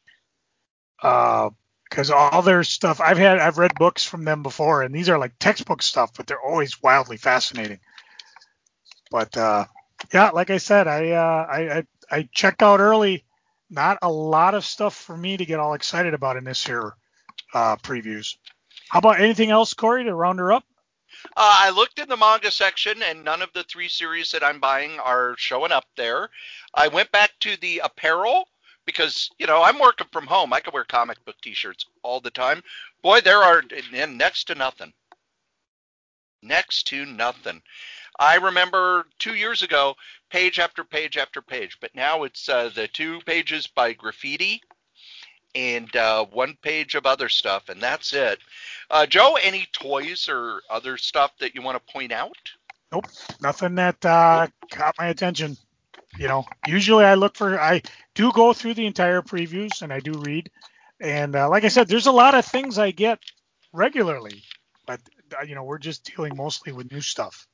Because all their stuff, I've read books from them before, and these are like textbook stuff, but they're always wildly fascinating. But yeah, like I said, I checked out early. Not a lot of stuff for me to get all excited about in this here previews. How about anything else, Corey, to round her up? I looked in the manga section, and none of the 3 series that I'm buying are showing up there. I went back to the apparel because, I'm working from home. I can wear comic book T-shirts all the time. Boy, there are next to nothing. Next to nothing. I remember 2 years ago, page after page after page, but now it's the 2 pages by Graffiti and 1 page of other stuff, and that's it. Joe, any toys or other stuff that you want to point out? Nope, nothing that caught my attention. Usually I do go through the entire previews and I do read. And like I said, there's a lot of things I get regularly, but we're just dealing mostly with new stuff.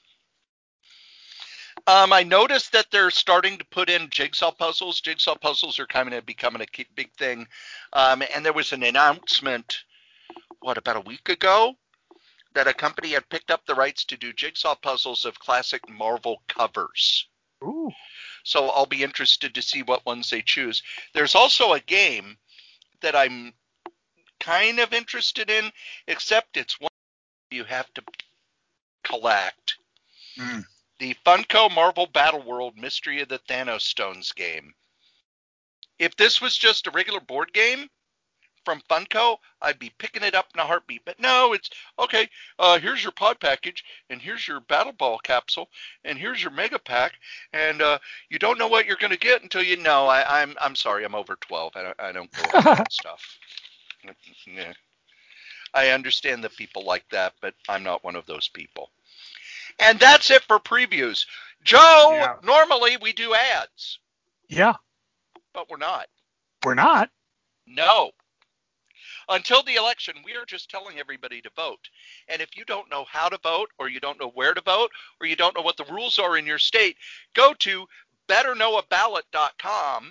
I noticed that they're starting to put in jigsaw puzzles. Jigsaw puzzles are kind of becoming a big thing. And there was an announcement, about a week ago, that a company had picked up the rights to do jigsaw puzzles of classic Marvel covers. Ooh. So I'll be interested to see what ones they choose. There's also a game that I'm kind of interested in, except it's one you have to collect. The Funko Marvel Battle World Mystery of the Thanos Stones game. If this was just a regular board game from Funko, I'd be picking it up in a heartbeat. But no, it's okay. Here's your pod package, and here's your Battle Ball capsule, and here's your Mega Pack, and you don't know what you're going to get until you know. I'm sorry, I'm over 12. I don't go over that stuff. Yeah. I understand that people like that, but I'm not one of those people. And that's it for previews. Joe, Normally we do ads. Yeah. But we're not. We're not? No. Until the election, we are just telling everybody to vote. And if you don't know how to vote, or you don't know where to vote, or you don't know what the rules are in your state, go to betterknowaballot.com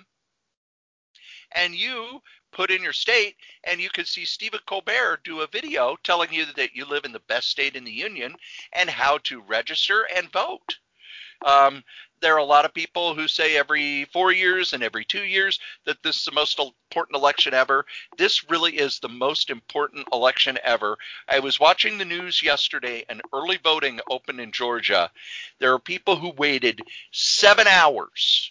and you put in your state, and you can see Stephen Colbert do a video telling you that you live in the best state in the union and how to register and vote. There are a lot of people who say every 4 years and every 2 years that this is the most important election ever. This really is the most important election ever. I was watching the news yesterday, and early voting opened in Georgia. There are people who waited 7 hours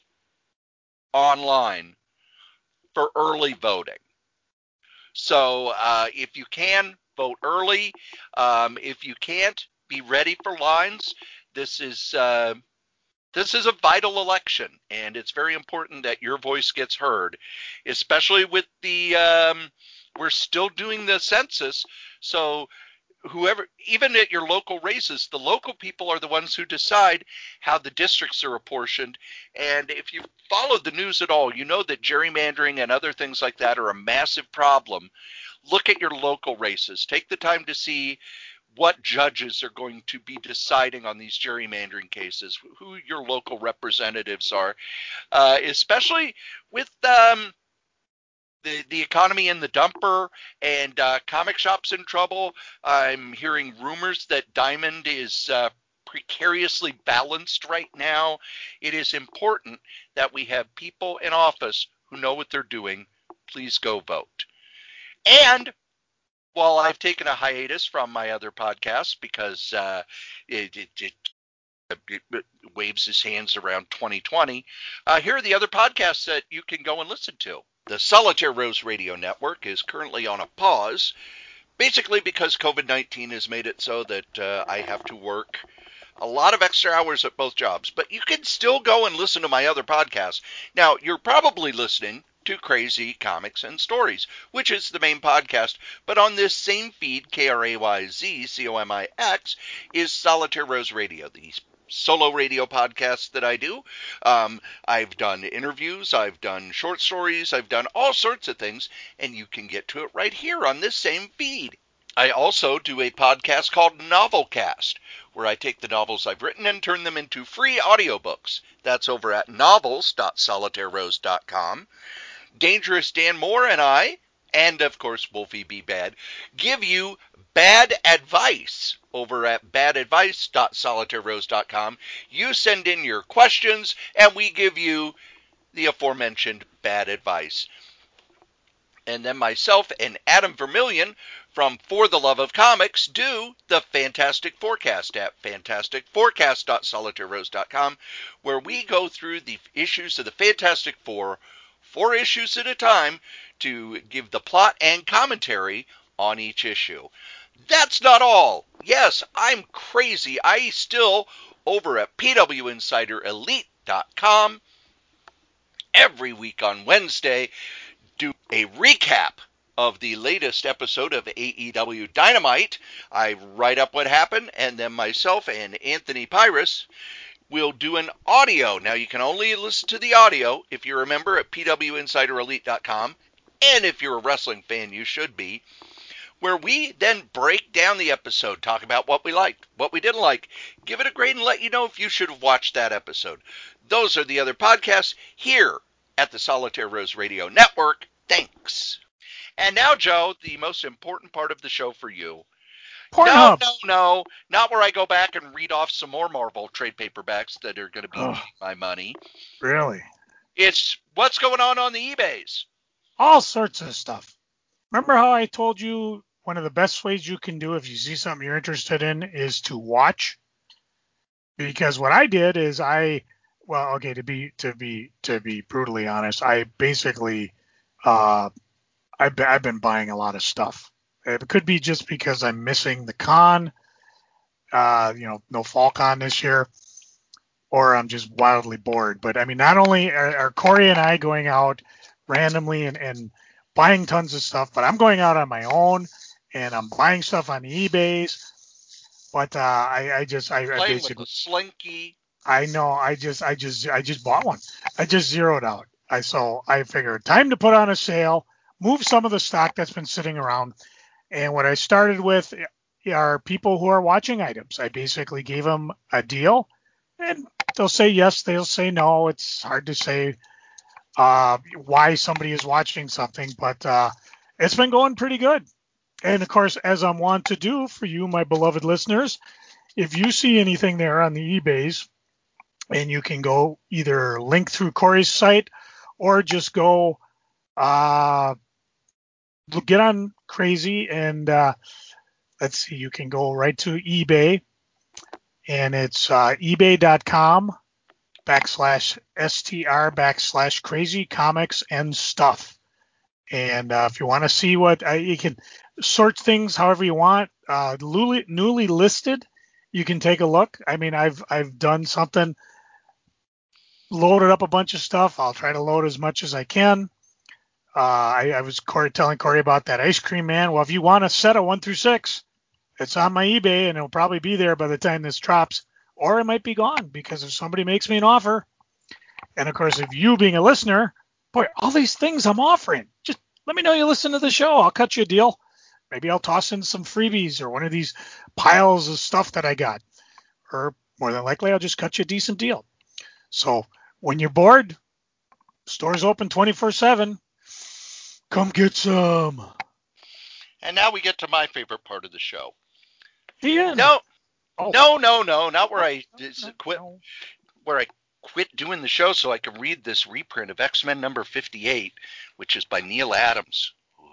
online for early voting. So if you can, vote early. If you can't, be ready for lines. This is a vital election, and it's very important that your voice gets heard, especially with we're still doing the census. So whoever, even at your local races, the local people are the ones who decide how the districts are apportioned. And if you've followed the news at all, you know that gerrymandering and other things like that are a massive problem. Look at your local races. Take the time to see what judges are going to be deciding on these gerrymandering cases, who your local representatives are, especially with the economy in the dumper and comic shops in trouble. I'm hearing rumors that Diamond is precariously balanced right now. It is important that we have people in office who know what they're doing. Please go vote. And while I've taken a hiatus from my other podcasts because it waves his hands around 2020, here are the other podcasts that you can go and listen to. The Solitaire Rose Radio Network is currently on a pause, basically because COVID-19 has made it so that I have to work a lot of extra hours at both jobs. But you can still go and listen to my other podcasts. Now, you're probably listening to Crazy Comics and Stories, which is the main podcast. But on this same feed, KRAYZCOMIX, is Solitaire Rose Radio, the solo radio podcast that I do. I've done interviews, I've done short stories, I've done all sorts of things, and you can get to it right here on this same feed. I also do a podcast called Novelcast, where I take the novels I've written and turn them into free audiobooks. That's over at novels.solitairerose.com. Dangerous Dan Moore and I, and of course Wolfie B. Bad, give you bad advice over at badadvice.solitairerose.com. You send in your questions, and we give you the aforementioned bad advice. And then myself and Adam Vermillion from For the Love of Comics do the Fantastic Forecast at fantasticforecast.solitairerose.com, where we go through the issues of the Fantastic Four, 4 issues at a time, to give the plot and commentary on each issue. That's not all. Yes, I'm crazy. I still, over at PWInsiderElite.com, every week on Wednesday, do a recap of the latest episode of AEW Dynamite. I write up what happened, and then myself and Anthony Pyrus will do an audio. Now, you can only listen to the audio if you're a member at PWInsiderElite.com, and if you're a wrestling fan, you should be, where we then break down the episode, talk about what we liked, what we didn't like, give it a grade, and let you know if you should have watched that episode. Those are the other podcasts here at the Solitaire Rose Radio Network. Thanks. And now, Joe, the most important part of the show for you. Pornhub. No, not where I go back and read off some more Marvel trade paperbacks that are going to be needing my money. Really? It's what's going on the eBays. All sorts of stuff. Remember how I told you one of the best ways you can do if you see something you're interested in is to watch? Because what I did is to be brutally honest, I basically I've been buying a lot of stuff. It could be just because I'm missing the con, no fall con this year, or I'm just wildly bored. But I mean, not only are Corey and I going out randomly and buying tons of stuff, but I'm going out on my own and I'm buying stuff on eBays. But I Playing basically with a slinky. I know I just bought one. I just zeroed out. I figured time to put on a sale, move some of the stock that's been sitting around. And what I started with are people who are watching items. I basically gave them a deal, and they'll say yes, they'll say no. It's hard to say why somebody is watching something, but it's been going pretty good. And of course, as I'm wont to do for you, my beloved listeners, if you see anything there on the eBays, and you can go either link through Corey's site or just go get on Crazy and let's see, you can go right to eBay, and it's ebay.com/str/crazy comics and stuff. And if you want to see what you can sort things however you want, newly listed, you can take a look. I mean, I've done something, loaded up a bunch of stuff. I'll try to load as much as I can. I was telling Corey about that ice cream man. Well, if you want a set of 1 through 6, it's on my eBay, and it'll probably be there by the time this drops, or it might be gone because if somebody makes me an offer. And of course, if you being a listener, boy, all these things I'm offering, just let me know you listen to the show. I'll cut you a deal. maybe I'll toss in some freebies or one of these piles of stuff that I got. Or more than likely, I'll just cut you a decent deal. So when you're bored, store's open 24/7. Come get some. And now we get to my favorite part of the show. The end. No, Oh. no, not where I quit. No. Where I quit doing the show so I can read this reprint of X-Men number 58, which is by Neil Adams.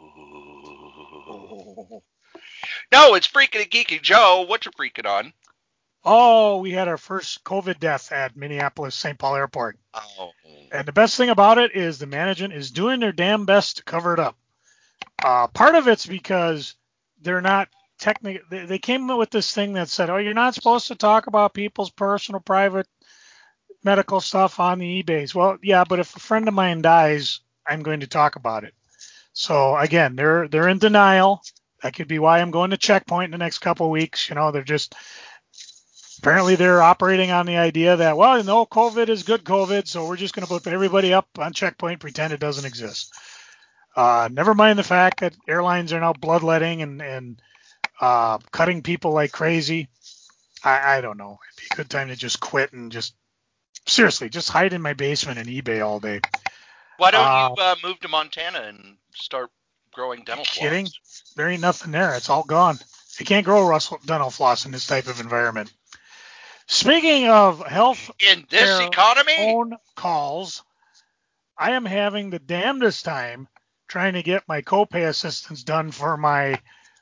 Ooh. No, it's Freaking and Geeky. Joe, what you freaking on? Oh, we had our first COVID death at Minneapolis St. Paul Airport. Oh. And the best thing about it is the management is doing their damn best to cover it up. Part of it's because they're not technically, they came up with this thing that said, oh, you're not supposed to talk about people's personal, private medical stuff on the eBays. Well, yeah, but if a friend of mine dies, I'm going to talk about it. So again, they're in denial. That could be why I'm going to Checkpoint in the next couple of weeks. You know, they're just apparently they're operating on the idea that, well, no, COVID is good COVID, so we're just going to put everybody up on Checkpoint, pretend it doesn't exist. Never mind the fact that airlines are now bloodletting and cutting people like crazy. I don't know. It'd be a good time to just quit and just seriously just hide in my basement and eBay all day. Why don't you move to Montana and start growing dental floss? Kidding? There ain't nothing there. It's all gone. You can't grow dental floss in this type of environment. Speaking of health in this economy, phone calls, I am having the damnedest time trying to get my copay assistance done for my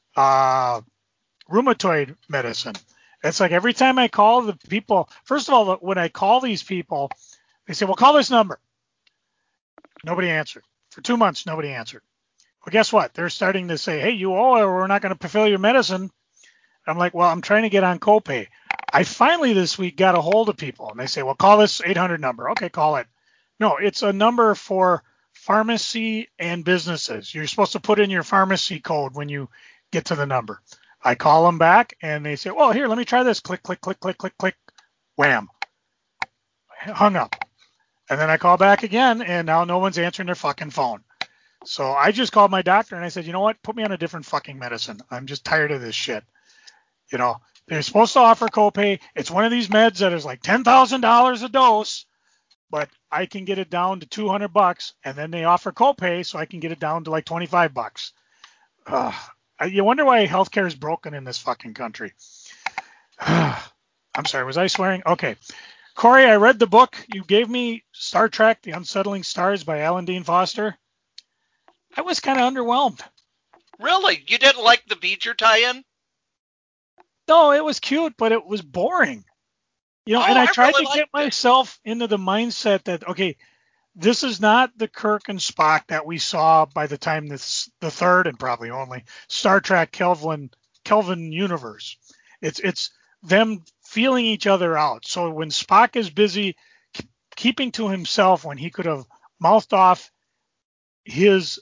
rheumatoid medicine. It's like every time I call the people, first of all, when I call these people, they say, well, call this number. Nobody answered. For 2 months, nobody answered. Well, guess what? They're starting to say, hey, you owe or we're not going to fulfill your medicine. I'm like, well, I'm trying to get on copay. I finally this week got a hold of people, and they say, well, call this 800 number. Okay, call it. No, it's a number for pharmacy and businesses. You're supposed to put in your pharmacy code when you get to the number. I call them back, and they say, well, here, let me try this. Click, click, click, click, click, click. Wham. Hung up. And then I call back again, and now no one's answering their fucking phone. So I just called my doctor, and I said, you know what? Put me on a different fucking medicine. I'm just tired of this shit. You know, they're supposed to offer copay. It's one of these meds that is like $10,000 a dose, but I can get it down to $200, and then they offer copay, so I can get it down to like $25. You wonder why healthcare is broken in this fucking country. I'm sorry, was I swearing? Okay. Corey, I read the book you gave me, Star Trek, The Unsettling Stars by Alan Dean Foster. I was kind of underwhelmed. Really? You didn't like the V'ger tie-in? No, it was cute, but it was boring. You know, and I tried to get myself into the mindset that, okay, this is not the Kirk and Spock that we saw by the time the third and probably only Star Trek Kelvin universe. It's them feeling each other out. So when Spock is busy keeping to himself when he could have mouthed off his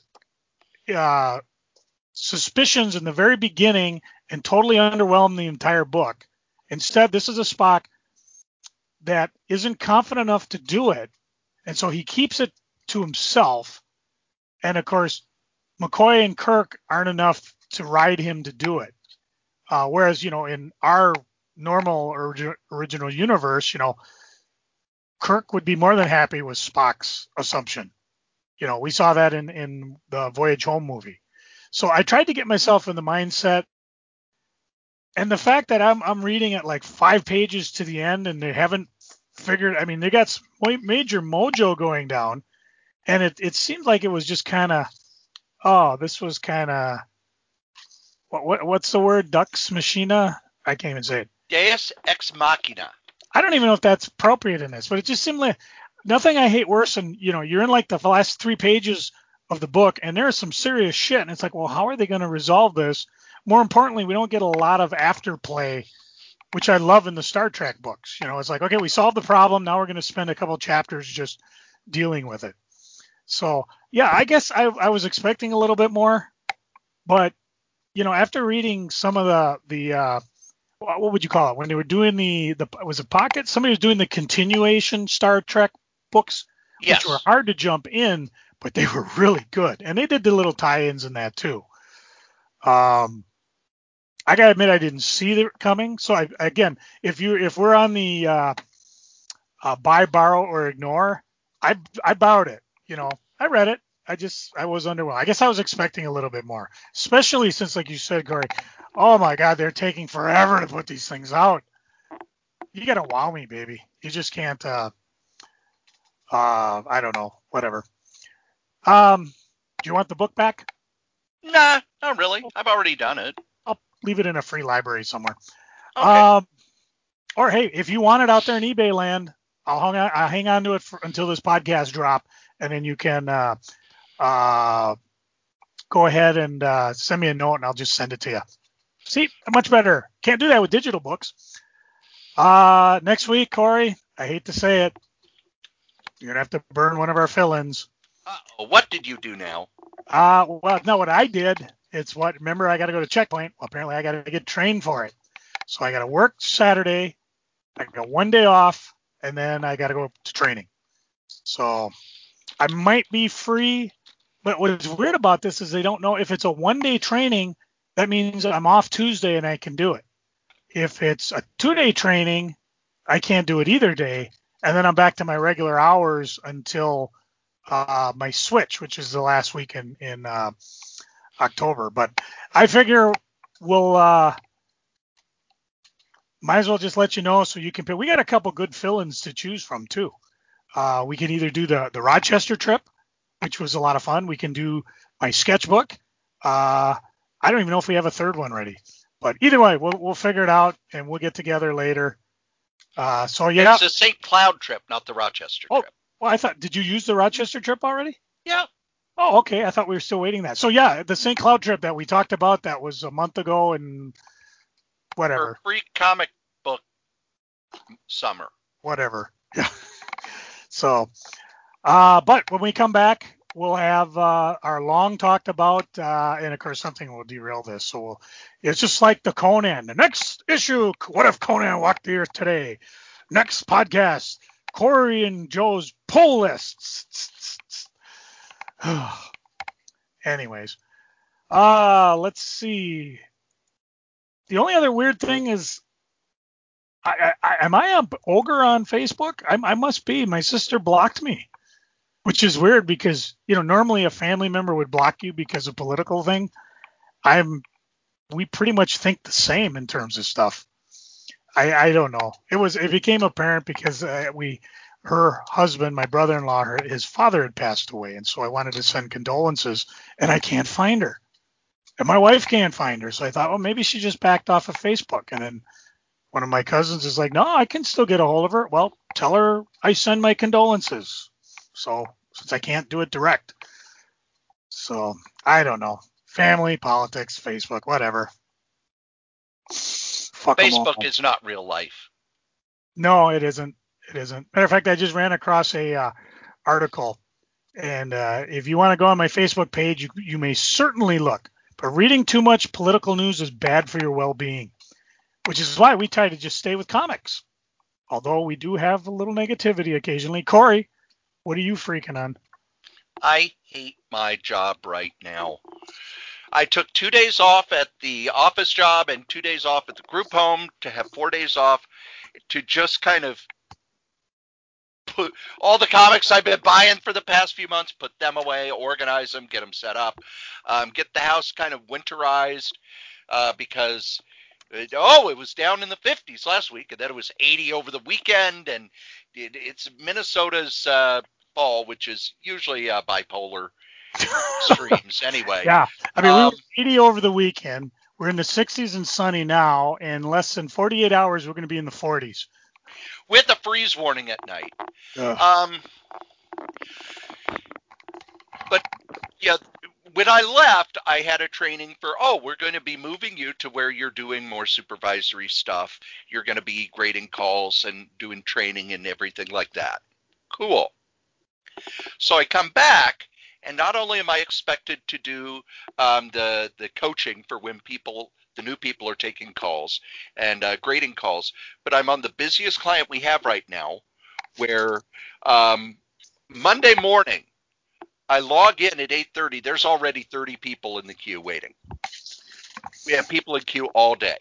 suspicions in the very beginning and totally underwhelmed the entire book. Instead, this is a Spock that isn't confident enough to do it. And so he keeps it to himself. And of course, McCoy and Kirk aren't enough to ride him to do it. Whereas, you know, in our normal original universe, you know, Kirk would be more than happy with Spock's assumption. You know, we saw that in the Voyage Home movie. So I tried to get myself in the mindset. And the fact that I'm reading it like 5 pages to the end and they haven't figured, I mean, they got major mojo going down. And it seemed like it was just kind of, this was kind of, what's the word? Dux Machina? I can't even say it. Deus Ex Machina. I don't even know if that's appropriate in this, but it just seemed like nothing I hate worse than, you know, you're in like the last 3 pages of the book and there's some serious shit. And it's like, well, how are they going to resolve this? More importantly, we don't get a lot of afterplay, which I love in the Star Trek books. You know, it's like, okay, we solved the problem. Now we're going to spend a couple chapters just dealing with it. So, yeah, I guess I was expecting a little bit more. But, you know, after reading some of the what would you call it? When they were doing was it Pocket? Somebody was doing the continuation Star Trek books, yes, which were hard to jump in, but they were really good. And they did the little tie-ins in that too. I gotta admit I didn't see it coming. So if we're on the buy, borrow, or ignore, I borrowed it. I read it. I was underwhelmed. I guess I was expecting a little bit more, especially since, like you said, Corey. Oh my God, they're taking forever to put these things out. You gotta wow me, baby. You just can't. I don't know. Whatever. Do you want the book back? Nah, not really. I've already done it. I'll leave it in a free library somewhere. Okay. Or hey, if you want it out there in eBay land, I'll hang on to it until this podcast drop, and then you can go ahead and send me a note, and I'll just send it to you. See, much better. Can't do that with digital books. Next week, Corey, I hate to say it, you're gonna have to burn one of our fill-ins. What did you do now? Well, no, what I did, remember I got to go to Checkpoint. Well, apparently I got to get trained for it. So I got to work Saturday. I got one day off, and then I got to go to training. So I might be free, but what's weird about this is they don't know if it's a one-day training. That means I'm off Tuesday and I can do it. If it's a 2-day training, I can't do it either day, and then I'm back to my regular hours until my switch, which is the last week in October. But I figure we'll might as well just let you know so you can pick. We got a couple good fill-ins to choose from too. We can either do the Rochester trip, which was a lot of fun. We can do my sketchbook. I don't even know if we have a third one ready, but either way, we'll figure it out and we'll get together later. So yeah, it's the St. Cloud trip, not the Rochester trip. Well, did you use the Rochester trip already? Yeah. Oh, okay. I thought we were still waiting that. So yeah, the St. Cloud trip that we talked about, that was a month ago and whatever. For free comic book summer. Whatever. Yeah. So, but when we come back, we'll have our long talked about, and of course something will derail this. So it's just like the Conan. The next issue, what if Conan walked the earth today? Next podcast, Corey and Joe's pull lists. Anyways, let's see. The only other weird thing is, am I an ogre on Facebook? I must be. My sister blocked me, which is weird because normally a family member would block you because of political thing. We pretty much think the same in terms of stuff. I don't know. It became apparent because her husband, my brother-in-law, his father had passed away, and so I wanted to send condolences, and I can't find her, and my wife can't find her. So I thought, well, maybe she just backed off of Facebook, and then one of my cousins is like, no, I can still get a hold of her. Well, tell her I send my condolences. So since I can't do it direct, so I don't know. Family, politics, Facebook, whatever. Fuck 'em all. Facebook is not real life. No, it isn't. It isn't. Matter of fact, I just ran across a article, and if you want to go on my Facebook page, you may certainly look. But reading too much political news is bad for your well-being, which is why we try to just stay with comics. Although we do have a little negativity occasionally. Corey, what are you freaking on? I hate my job right now. I took 2 days off at the office job and 2 days off at the group home to have 4 days off to just kind of put all the comics I've been buying for the past few months, put them away, organize them, get them set up, get the house kind of winterized because it was down in the 50s last week, and then it was 80 over the weekend, and it's Minnesota's fall, which is usually bipolar extremes anyway. Yeah, I mean, we were 80 over the weekend. We're in the 60s and sunny now. In less than 48 hours, we're going to be in the 40s. With a freeze warning at night. But yeah, when I left, I had a training for, we're going to be moving you to where you're doing more supervisory stuff. You're going to be grading calls and doing training and everything like that. Cool. So I come back, and not only am I expected to do the coaching for when the new people are taking calls and grading calls, but I'm on the busiest client we have right now, where Monday morning, I log in at 8:30. There's already 30 people in the queue waiting. We have people in queue all day.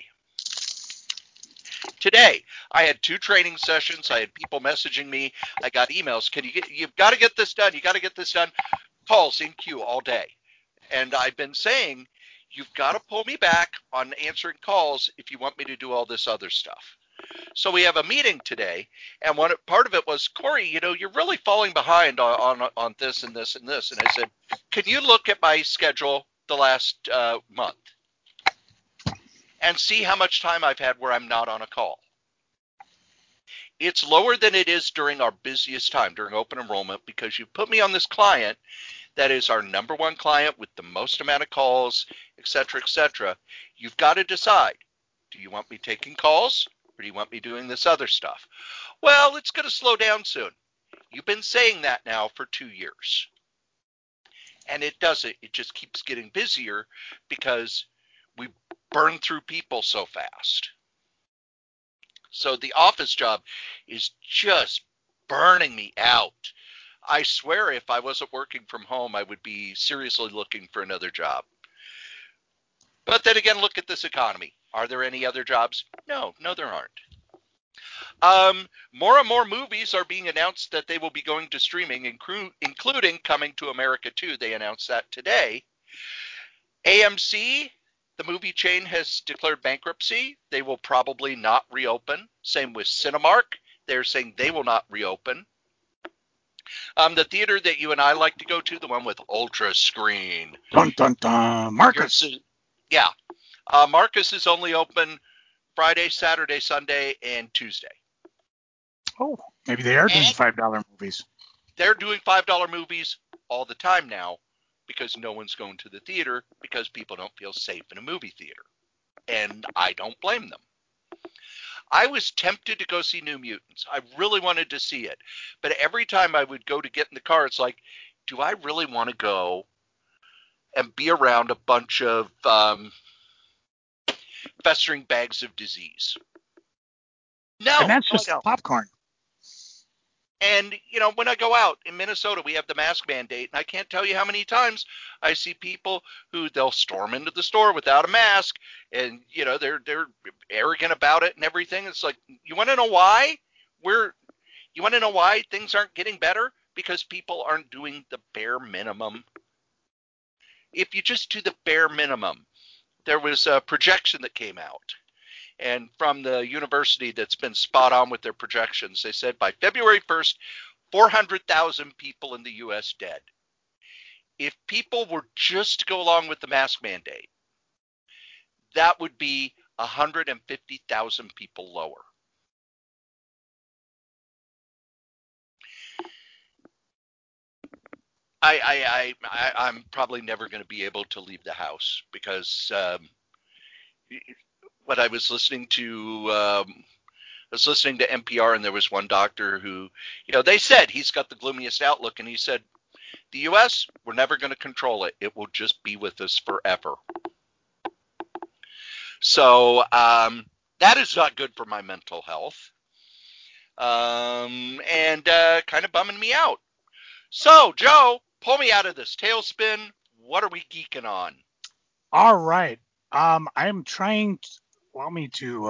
Today, I had 2 training sessions. I had people messaging me. I got emails. You've got to get this done. You got to get this done. Calls in queue all day. And I've been saying, you've got to pull me back on answering calls if you want me to do all this other stuff. So we have a meeting today, and part of it was, Corey, you're really falling behind on this and this and this. And I said, can you look at my schedule the last month and see how much time I've had where I'm not on a call? It's lower than it is during our busiest time, during open enrollment, because you put me on this client that is our number one client with the most amount of calls, et cetera, et cetera. You've got to decide, do you want me taking calls or do you want me doing this other stuff? Well, it's going to slow down soon. You've been saying that now for 2 years. And it doesn't. It just keeps getting busier because we burn through people so fast. So the office job is just burning me out. I swear if I wasn't working from home, I would be seriously looking for another job. But then again, look at this economy. Are there any other jobs? No, there aren't. More and more movies are being announced that they will be going to streaming, including Coming to America 2. They announced that today. AMC, the movie chain, has declared bankruptcy. They will probably not reopen. Same with Cinemark. They're saying they will not reopen. The theater that you and I like to go to, the one with Ultra Screen. Dun, dun, dun. Marcus. Yeah. Marcus is only open Friday, Saturday, Sunday, and Tuesday. Oh, maybe they are doing $5 movies. They're doing $5 movies all the time now because no one's going to the theater because people don't feel safe in a movie theater. And I don't blame them. I was tempted to go see New Mutants. I really wanted to see it. But every time I would go to get in the car, it's like, do I really want to go and be around a bunch of festering bags of disease? No. And that's just popcorn. And, when I go out in Minnesota, we have the mask mandate. And I can't tell you how many times I see people who they'll storm into the store without a mask. And, they're arrogant about it and everything. It's like, you want to know why? You want to know why things aren't getting better? Because people aren't doing the bare minimum. If you just do the bare minimum, there was a projection that came out. And from the university that's been spot on with their projections, they said by February 1st, 400,000 people in the U.S. dead. If people were just to go along with the mask mandate, that would be 150,000 people lower. I'm probably never going to be able to leave the house because what I was listening to NPR, and there was one doctor who, they said he's got the gloomiest outlook, and he said, the U.S., we're never going to control it. It will just be with us forever. So that is not good for my mental health, and kind of bumming me out. So, Joe, pull me out of this tailspin. What are we geeking on? All right. I'm trying to, want me to,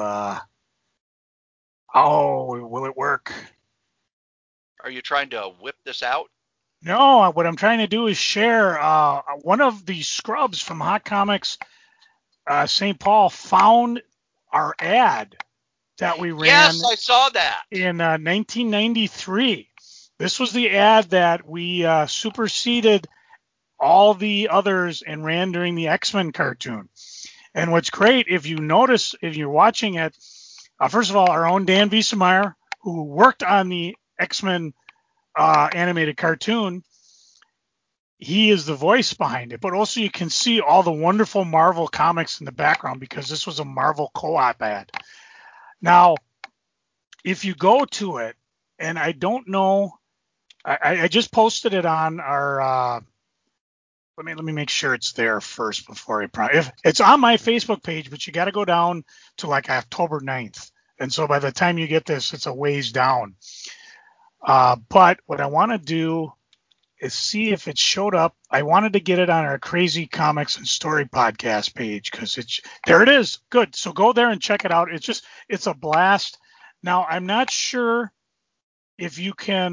will it work? Are you trying to whip this out? No, what I'm trying to do is share one of the scrubs from Hot Comics St. Paul found our ad that we ran. Yes, I saw that. In 1993. This was the ad that we superseded all the others and ran during the X-Men cartoon. And what's great, if you notice, if you're watching it, first of all, our own Dan Wiesemeyer, who worked on the X-Men animated cartoon, he is the voice behind it. But also you can see all the wonderful Marvel comics in the background because this was a Marvel co-op ad. Now, if you go to it, and I don't know, I just posted it on our, let me make sure it's there first before if it's on my Facebook page, but you got to go down to like October 9th. And so by the time you get this, it's a ways down. But what I want to do see if it showed up. I wanted to get it on our Crazy Comics and Story podcast page because it's there. It is good. So go there and check it out. It's a blast. Now I'm not sure if you can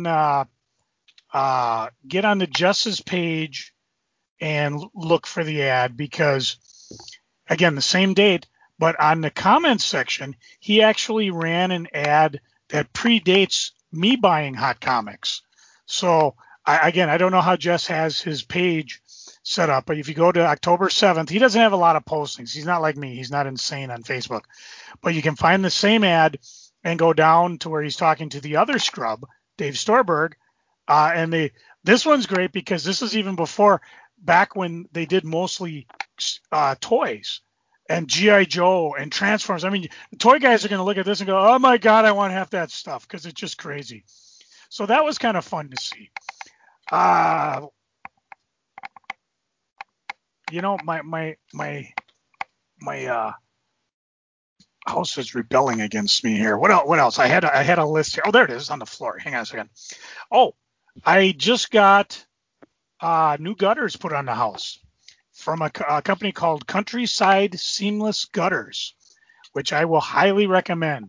get on the Jess's page and look for the ad because again the same date, but on the comments section he actually ran an ad that predates me buying Hot Comics. So I don't know how Jess has his page set up, but if you go to October 7th, he doesn't have a lot of postings. He's not like me. He's not insane on Facebook. But you can find the same ad and go down to where he's talking to the other scrub, Dave Storberg. This one's great because this is even before, back when they did mostly toys and G.I. Joe and Transformers. I mean, the toy guys are going to look at this and go, oh, my God, I want half that stuff because it's just crazy. So that was kind of fun to see. My house is rebelling against me here. What else? I had a list here. Oh, there it is on the floor. Hang on a second. Oh, I just got new gutters put on the house from a company called Countryside Seamless Gutters, which I will highly recommend.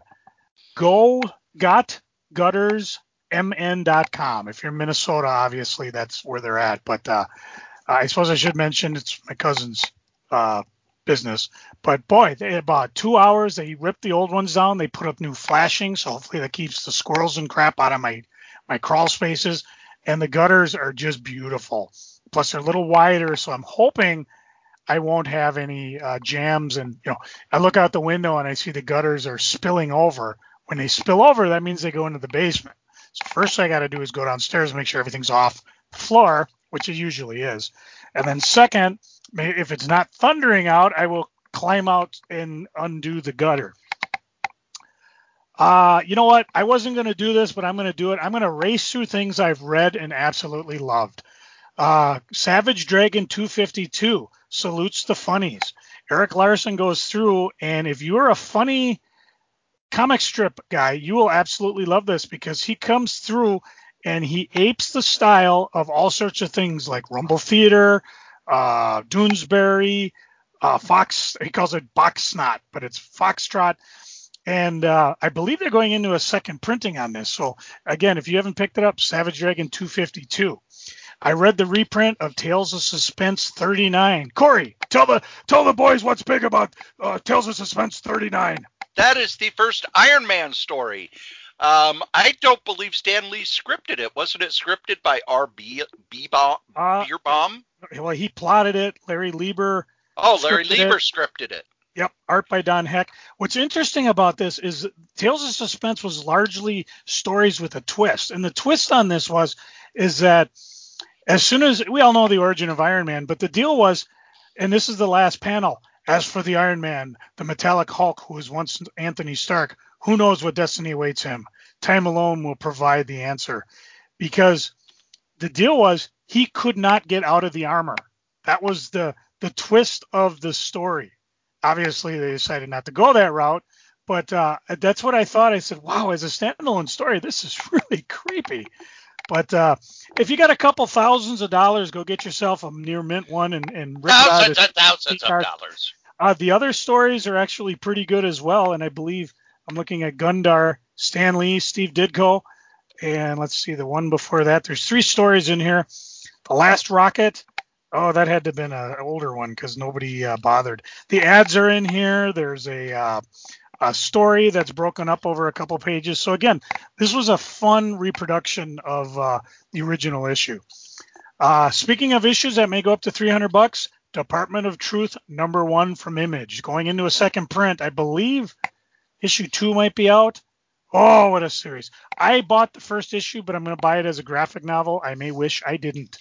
gotguttersmn.com. If you're in Minnesota, obviously that's where they're at. But I suppose I should mention it's my cousin's business. But boy, they about 2 hours. They ripped the old ones down. They put up new flashing, so hopefully that keeps the squirrels and crap out of my crawl spaces. And the gutters are just beautiful. Plus they're a little wider, so I'm hoping I won't have any jams. And I look out the window and I see the gutters are spilling over. When they spill over, that means they go into the basement. So first I got to do is go downstairs and make sure everything's off the floor, which it usually is. And then second, if it's not thundering out, I will climb out and undo the gutter. You know what? I wasn't going to do this, but I'm going to do it. I'm going to race through things I've read and absolutely loved. Savage Dragon 252 salutes the funnies. Eric Larson goes through, and if you're a funny comic strip guy, you will absolutely love this because he comes through and he apes the style of all sorts of things like Rumble Theater, Doonesbury, Fox. He calls it Box Snot, but it's Foxtrot. And I believe they're going into a second printing on this. So again, if you haven't picked it up, Savage Dragon 252. I read the reprint of Tales of Suspense 39. Corey, tell the boys what's big about Tales of Suspense 39. That is the first Iron Man story. I don't believe Stan Lee scripted it. Wasn't it scripted by R.B. Bierbaum? Well, he plotted it. Larry Lieber. Oh, Larry Lieber scripted it. Yep, art by Don Heck. What's interesting about this is Tales of Suspense was largely stories with a twist. And the twist on this is that as soon as we all know the origin of Iron Man, but the deal was, and this is the last panel, as for the Iron Man, the metallic Hulk who was once Anthony Stark, who knows what destiny awaits him? Time alone will provide the answer. Because the deal was he could not get out of the armor. That was the twist of the story. Obviously, they decided not to go that route, but that's what I thought. I said, wow, as a standalone story, this is really creepy. But if you got a couple thousands of dollars, go get yourself a near mint one and rip thousands of dollars. The other stories are actually pretty good as well, and I believe I'm looking at Gundar, Stan Lee, Steve Ditko, and let's see, the one before that. There's 3 stories in here. The Last Rocket. Oh, that had to have been an older one because nobody bothered. The ads are in here. There's a story that's broken up over a couple pages. So again, this was a fun reproduction of the original issue. Speaking of issues that may go up to $300, Department of Truth #1 from Image. Going into a second print, I believe issue 2 might be out. Oh, what a series. I bought the first issue, but I'm going to buy it as a graphic novel. I may wish I didn't.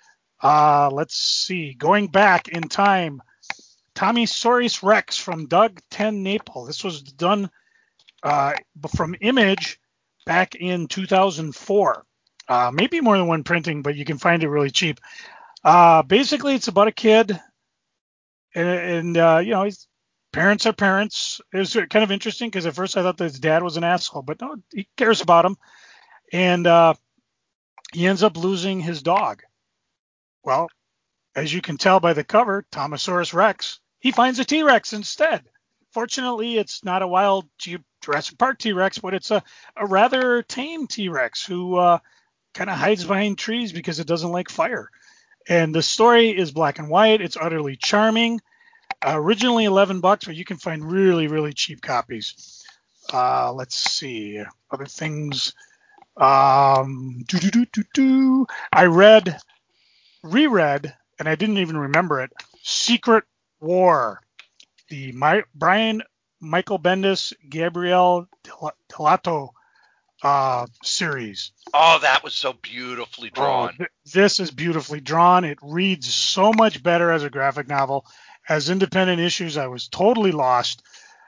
Let's see. Going back in time, Tommy Soris Rex from Doug TenNapel. This was done from Image back in 2004. Maybe more than one printing, but you can find it really cheap. Basically, it's about a kid, and his parents are parents. It was kind of interesting because at first I thought that his dad was an asshole, but no, he cares about him. And he ends up losing his dog. Well, as you can tell by the cover, Thomasaurus Rex, he finds a T-Rex instead. Fortunately, it's not a wild Jurassic Park T-Rex, but it's a rather tame T-Rex who kind of hides behind trees because it doesn't like fire. And the story is black and white. It's utterly charming. Originally $11, but you can find really, really cheap copies. Let's see. Other things. I reread, and I didn't even remember it, Secret War, the Brian Michael Bendis, Gabriel Delato series. Oh, that was so beautifully drawn. This is beautifully drawn. It reads so much better as a graphic novel. As independent issues, I was totally lost.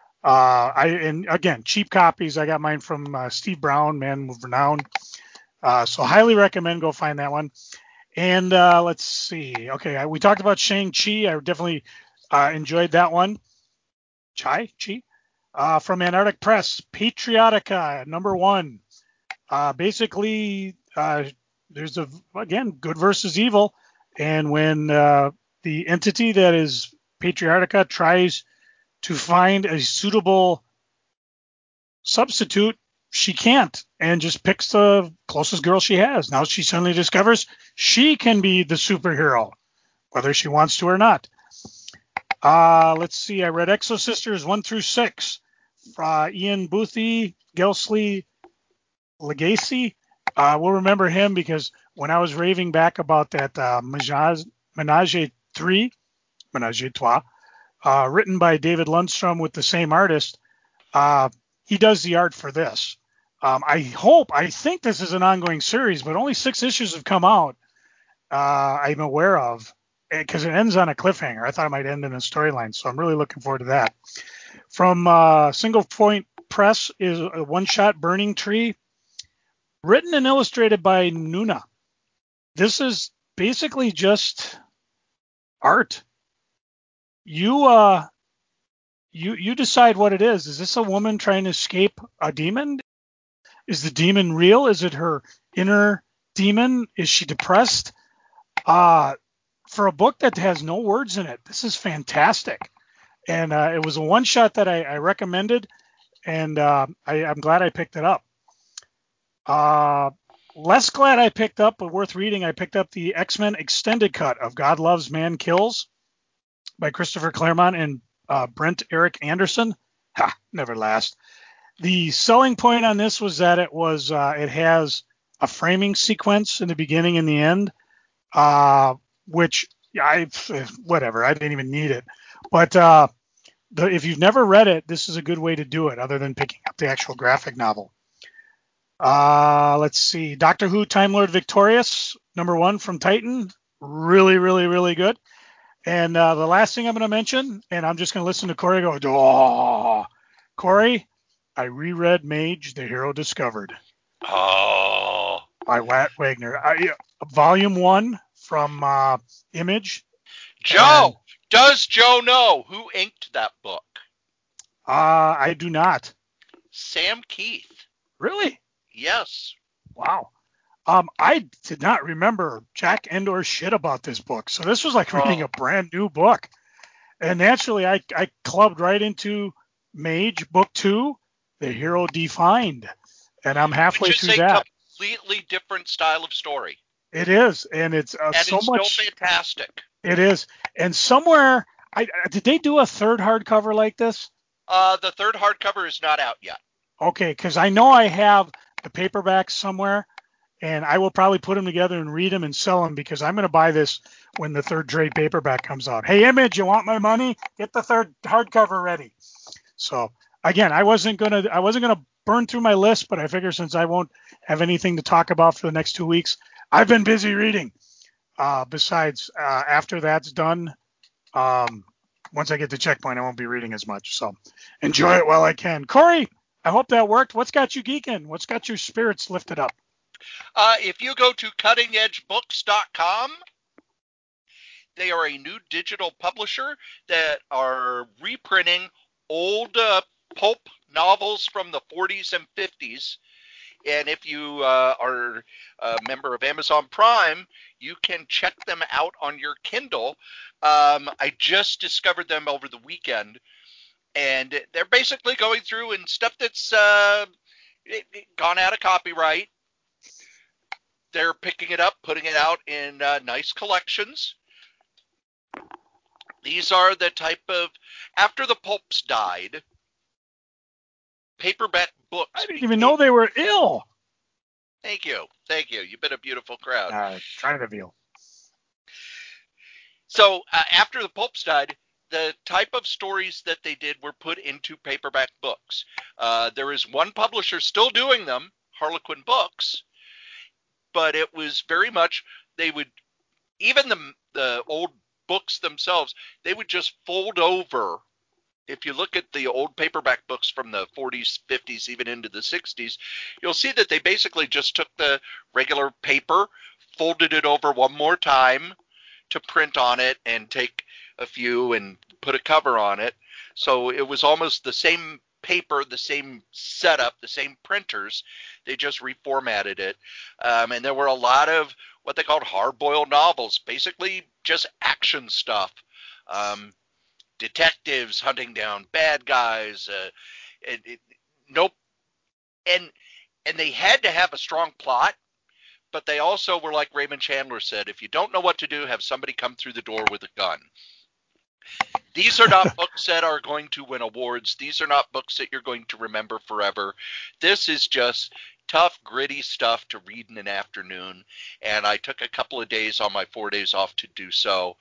And again, cheap copies. I got mine from Steve Brown, Man of Renown. So highly recommend go find that one. And let's see. Okay, we talked about Shang-Chi. I definitely enjoyed that one. Chi? From Antarctic Press, Patriotica, #1. Basically, there's again, good versus evil. And when the entity that is Patriotica tries to find a suitable substitute, she can't, and just picks the closest girl she has. Now she suddenly discovers she can be the superhero, whether she wants to or not. Let's see. I read Exo Sisters 1 through 6. Ian Boothie, Gelsley Legacy. We'll remember him because when I was raving back about that Menage 3, Menage a Trois, written by David Lundstrom with the same artist, he does the art for this. I think this is an ongoing series, but only 6 issues have come out. I'm aware of, because it ends on a cliffhanger. I thought it might end in a storyline, so I'm really looking forward to that. From Single Point Press is a one-shot Burning Tree, written and illustrated by Nuna. This is basically just art. You decide what it is. Is this a woman trying to escape a demon? Is the demon real? Is it her inner demon? Is she depressed? For a book that has no words in it, this is fantastic. And it was a one shot that I recommended, and I'm glad I picked it up. Less glad I picked up, but worth reading. I picked up the X-Men extended cut of God Loves, Man Kills by Christopher Claremont and Brent Eric Anderson. Never last. The selling point on this was that it has a framing sequence in the beginning and the end, which whatever, I didn't even need it. But if you've never read it, this is a good way to do it, other than picking up the actual graphic novel. Let's see. Doctor Who Time Lord Victorious, #1 from Titan. Really, really, really good. And the last thing I'm going to mention, and I'm just going to listen to Corey go, oh, Corey, I reread Mage, the Hero Discovered. Oh. By Watt Wagner. Volume 1 from Image. Joe, does Joe know who inked that book? I do not. Sam Keith. Really? Yes. Wow. I did not remember Jack Endor's shit about this book. So this was like reading a brand new book. And naturally, I clubbed right into Mage, Book 2, The Hero Defined. And I'm halfway through that. Which is a completely different style of story. It is. And it's so it's much. Still fantastic. It is. And somewhere, did they do a third hardcover like this? The third hardcover is not out yet. Okay, because I know I have the paperbacks somewhere, and I will probably put them together and read them and sell them, because I'm going to buy this when the third trade paperback comes out. Hey, Image, you want my money? Get the third hardcover ready. So again, I wasn't gonna burn through my list, but I figure since I won't have anything to talk about for the next 2 weeks, I've been busy reading. Besides, after that's done, once I get to Checkpoint, I won't be reading as much. So enjoy it while I can. Corey, I hope that worked. What's got you geeking? What's got your spirits lifted up? If you go to cuttingedgebooks.com, they are a new digital publisher that are reprinting old pulp novels from the 40s and 50s And if you are a member of Amazon Prime, you can check them out on your Kindle. I just discovered them over the weekend, and they're basically going through and stuff that's gone out of copyright. They're picking it up, putting it out in nice collections. These are the type of, after the pulps died, paperback books. I didn't even know they were ill. Thank you. You've been a beautiful crowd. Trying to feel. So after the pulps died, the type of stories that they did were put into paperback books. There is one publisher still doing them, Harlequin Books, but it was very much, they would, even the old books themselves, they would just fold over. If you look at the old paperback books from the 40s, 50s, even into the 60s, you'll see that they basically just took the regular paper, folded it over one more time to print on it, and take a few and put a cover on it. So it was almost the same paper, the same setup, the same printers. They just reformatted it. And there were a lot of what they called hard-boiled novels, basically just action stuff. Detectives hunting down bad guys. Nope. And they had to have a strong plot, but they also were, like Raymond Chandler said, if you don't know what to do, have somebody come through the door with a gun. These are not books that are going to win awards. These are not books that you're going to remember forever. This is just tough, gritty stuff to read in an afternoon, and I took a couple of days on my 4 days off to do so.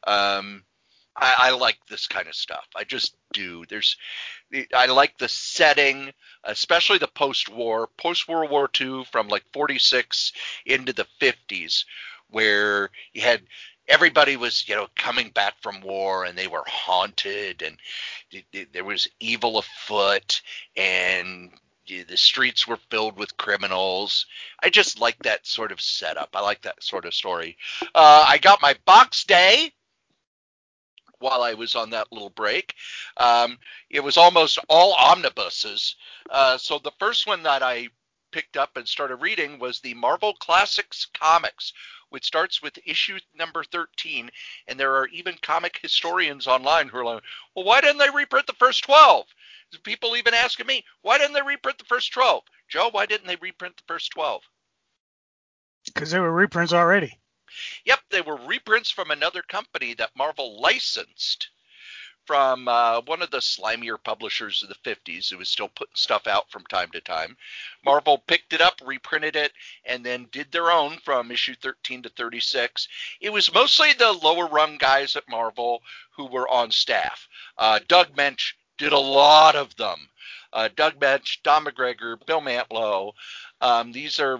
I like this kind of stuff. I just do. I like the setting, especially the post-World War II, from like 46 into the 50s, where you had everybody was, coming back from war, and they were haunted, and there was evil afoot, and the streets were filled with criminals. I just like that sort of setup. I like that sort of story. I got my box day while I was on that little break. It was almost all omnibuses. So the first one that I picked up and started reading was the Marvel Classics Comics, which starts with issue number 13. And there are even comic historians online who are like, well, why didn't they reprint the first 12? People even asking me, why didn't they reprint the first 12? Joe, why didn't they reprint the first 12? Because they were reprints already. Yep, they were reprints from another company that Marvel licensed from one of the slimier publishers of the 50s who was still putting stuff out from time to time. Marvel picked it up, reprinted it, and then did their own from issue 13 to 36. It was mostly the lower rung guys at Marvel who were on staff. Doug Moench did a lot of them. Doug Moench, Don McGregor, Bill Mantlo. These are,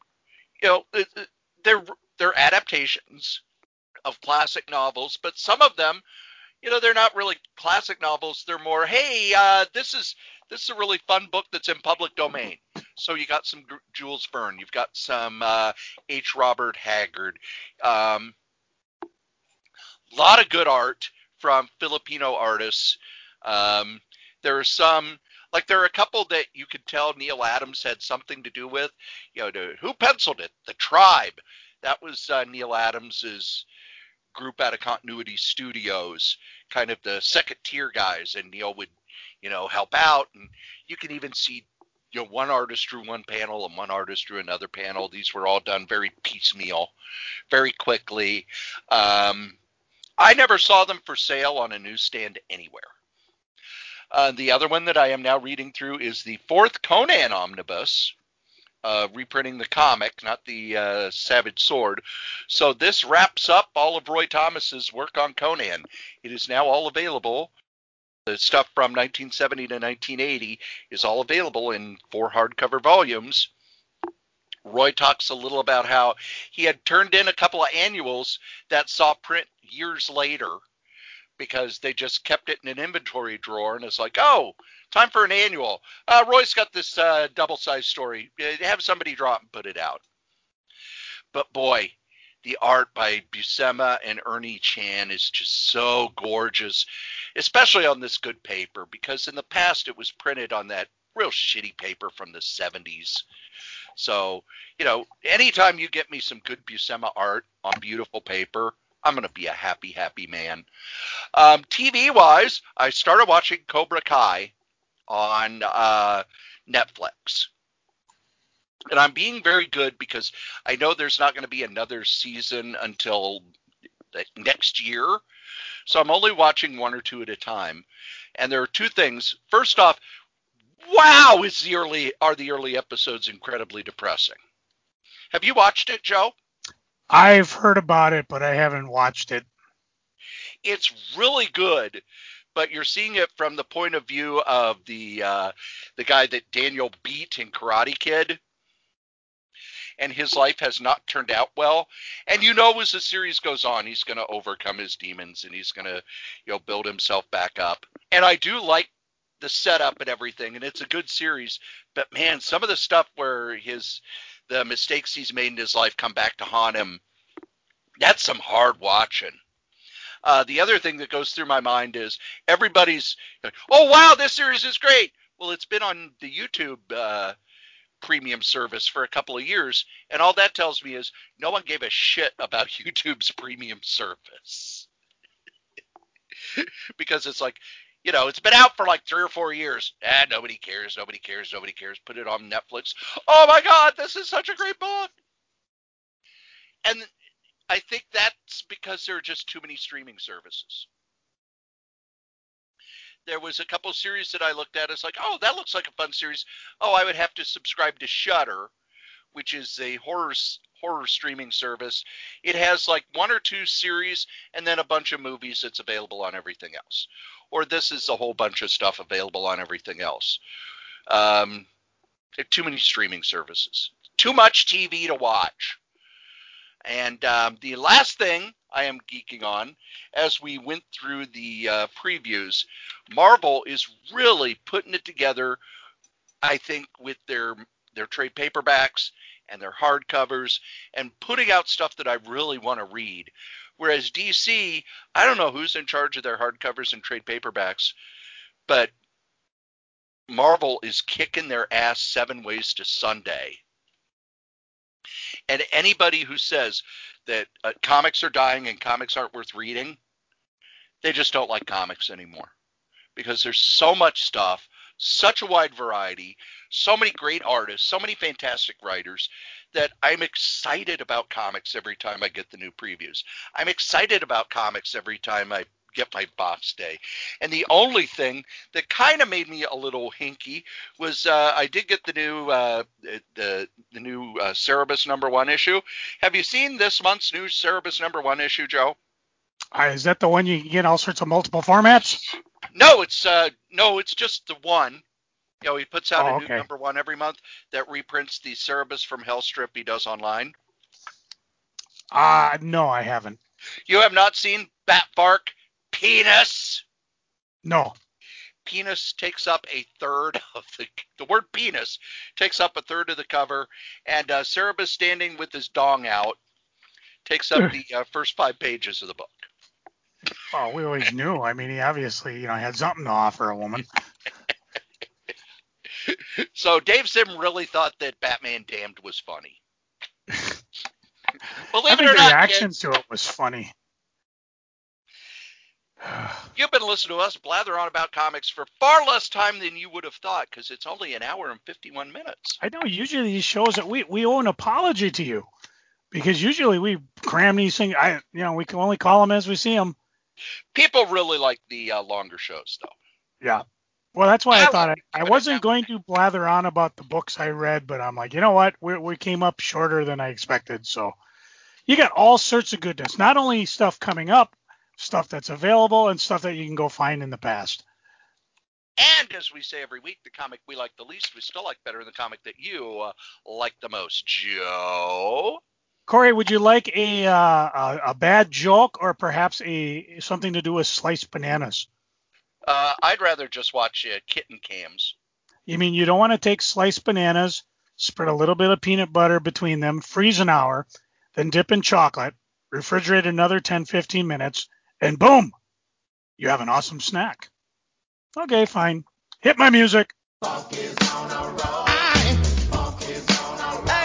they're adaptations of classic novels, but some of them, they're not really classic novels. They're more, hey, this is a really fun book that's in public domain. So you got some Jules Verne, you've got some H. Robert Haggard, a lot of good art from Filipino artists. There are some, like there are a couple that you could tell Neal Adams had something to do with. Who penciled it? The Tribe. That was Neal Adams's group out of Continuity Studios, kind of the second tier guys, and Neal would, help out. And you can even see, one artist drew one panel and one artist drew another panel. These were all done very piecemeal, very quickly. I never saw them for sale on a newsstand anywhere. The other one that I am now reading through is the fourth Conan omnibus, reprinting the comic, not the Savage Sword. So this wraps up all of Roy Thomas's work on Conan. It is now all available. The stuff from 1970 to 1980 is all available in 4 hardcover volumes. Roy talks a little about how he had turned in a couple of annuals that saw print years later, because they just kept it in an inventory drawer, and it's like, oh, time for an annual. Roy's got this double-sized story. Have somebody draw it and put it out. But boy, the art by Buscema and Ernie Chan is just so gorgeous, especially on this good paper, because in the past it was printed on that real shitty paper from the 70s. So, anytime you get me some good Buscema art on beautiful paper, I'm going to be a happy, happy man. TV-wise, I started watching Cobra Kai on Netflix. And I'm being very good because I know there's not going to be another season until next year. So I'm only watching one or two at a time. And there are two things. First off, wow, are the early episodes incredibly depressing. Have you watched it, Joe? I've heard about it, but I haven't watched it. It's really good, but you're seeing it from the point of view of the guy that Daniel beat in Karate Kid. And his life has not turned out well. And as the series goes on, he's going to overcome his demons and he's going to, build himself back up. And I do like the setup and everything, and it's a good series. But man, some of the stuff where the mistakes he's made in his life come back to haunt him, that's some hard watching. The other thing that goes through my mind is everybody's like, oh wow, this series is great. Well, it's been on the YouTube premium service for a couple of years, and all that tells me is no one gave a shit about YouTube's premium service. Because it's like, it's been out for like 3 or 4 years. Nobody cares. Put it on Netflix. Oh my God, this is such a great book. And I think that's because there are just too many streaming services. There was a couple of series that I looked at. It's like, oh, that looks like a fun series. Oh, I would have to subscribe to Shudder, which is a horror streaming service. It has like 1 or 2 series and then a bunch of movies that's available on everything else. Or this is a whole bunch of stuff available on everything else. Too many streaming services. Too much TV to watch. And the last thing I am geeking on, as we went through the previews, Marvel is really putting it together, I think, with their trade paperbacks and their hardcovers and putting out stuff that I really want to read. Whereas DC, I don't know who's in charge of their hardcovers and trade paperbacks, but Marvel is kicking their ass 7 ways to Sunday. And anybody who says that comics are dying and comics aren't worth reading, they just don't like comics anymore. Because there's so much stuff, such a wide variety, so many great artists, so many fantastic writers, that I'm excited about comics every time I get the new previews. I'm excited about comics every time I get my box day. And the only thing that kind of made me a little hinky was I did get the new Cerebus #1 issue. Have you seen this month's new Cerebus #1 issue, Joe? Is that the one you can get all sorts of multiple formats? No, it's just the one. He puts out a new #1 every month that reprints the Cerebus from Hell strip he does online. No, I haven't. You have not seen Batvark Penis? No. Penis takes up a third of the word penis takes up a third of the cover, and Cerebus standing with his dong out takes up the first 5 pages of the book. Oh, we always knew. I mean, he obviously, had something to offer a woman. So Dave Sim really thought that Batman Damned was funny. Believe it or not, the reaction to it was funny. You've been listening to us blather on about comics for far less time than you would have thought, because it's only an hour and 51 minutes. I know. Usually these shows that we owe an apology to you, because usually we cram these things. We can only call them as we see them. People really like the longer shows, though. Yeah. Well, that's why I thought I wasn't going to blather on about the books I read, but I'm like, you know what? We came up shorter than I expected. So you got all sorts of goodness. Not only stuff coming up, stuff that's available, and stuff that you can go find in the past. And as we say every week, the comic we like the least, we still like better than the comic that you like the most. Joe? Corey, would you like a bad joke, or perhaps something to do with sliced bananas? I'd rather just watch kitten cams. You mean you don't want to take sliced bananas, spread a little bit of peanut butter between them, freeze an hour, then dip in chocolate, refrigerate another 10-15 minutes, and boom, you have an awesome snack. Okay, fine. Hit my music. Funk is on a roll. Funk is on a roll.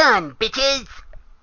done, bitches!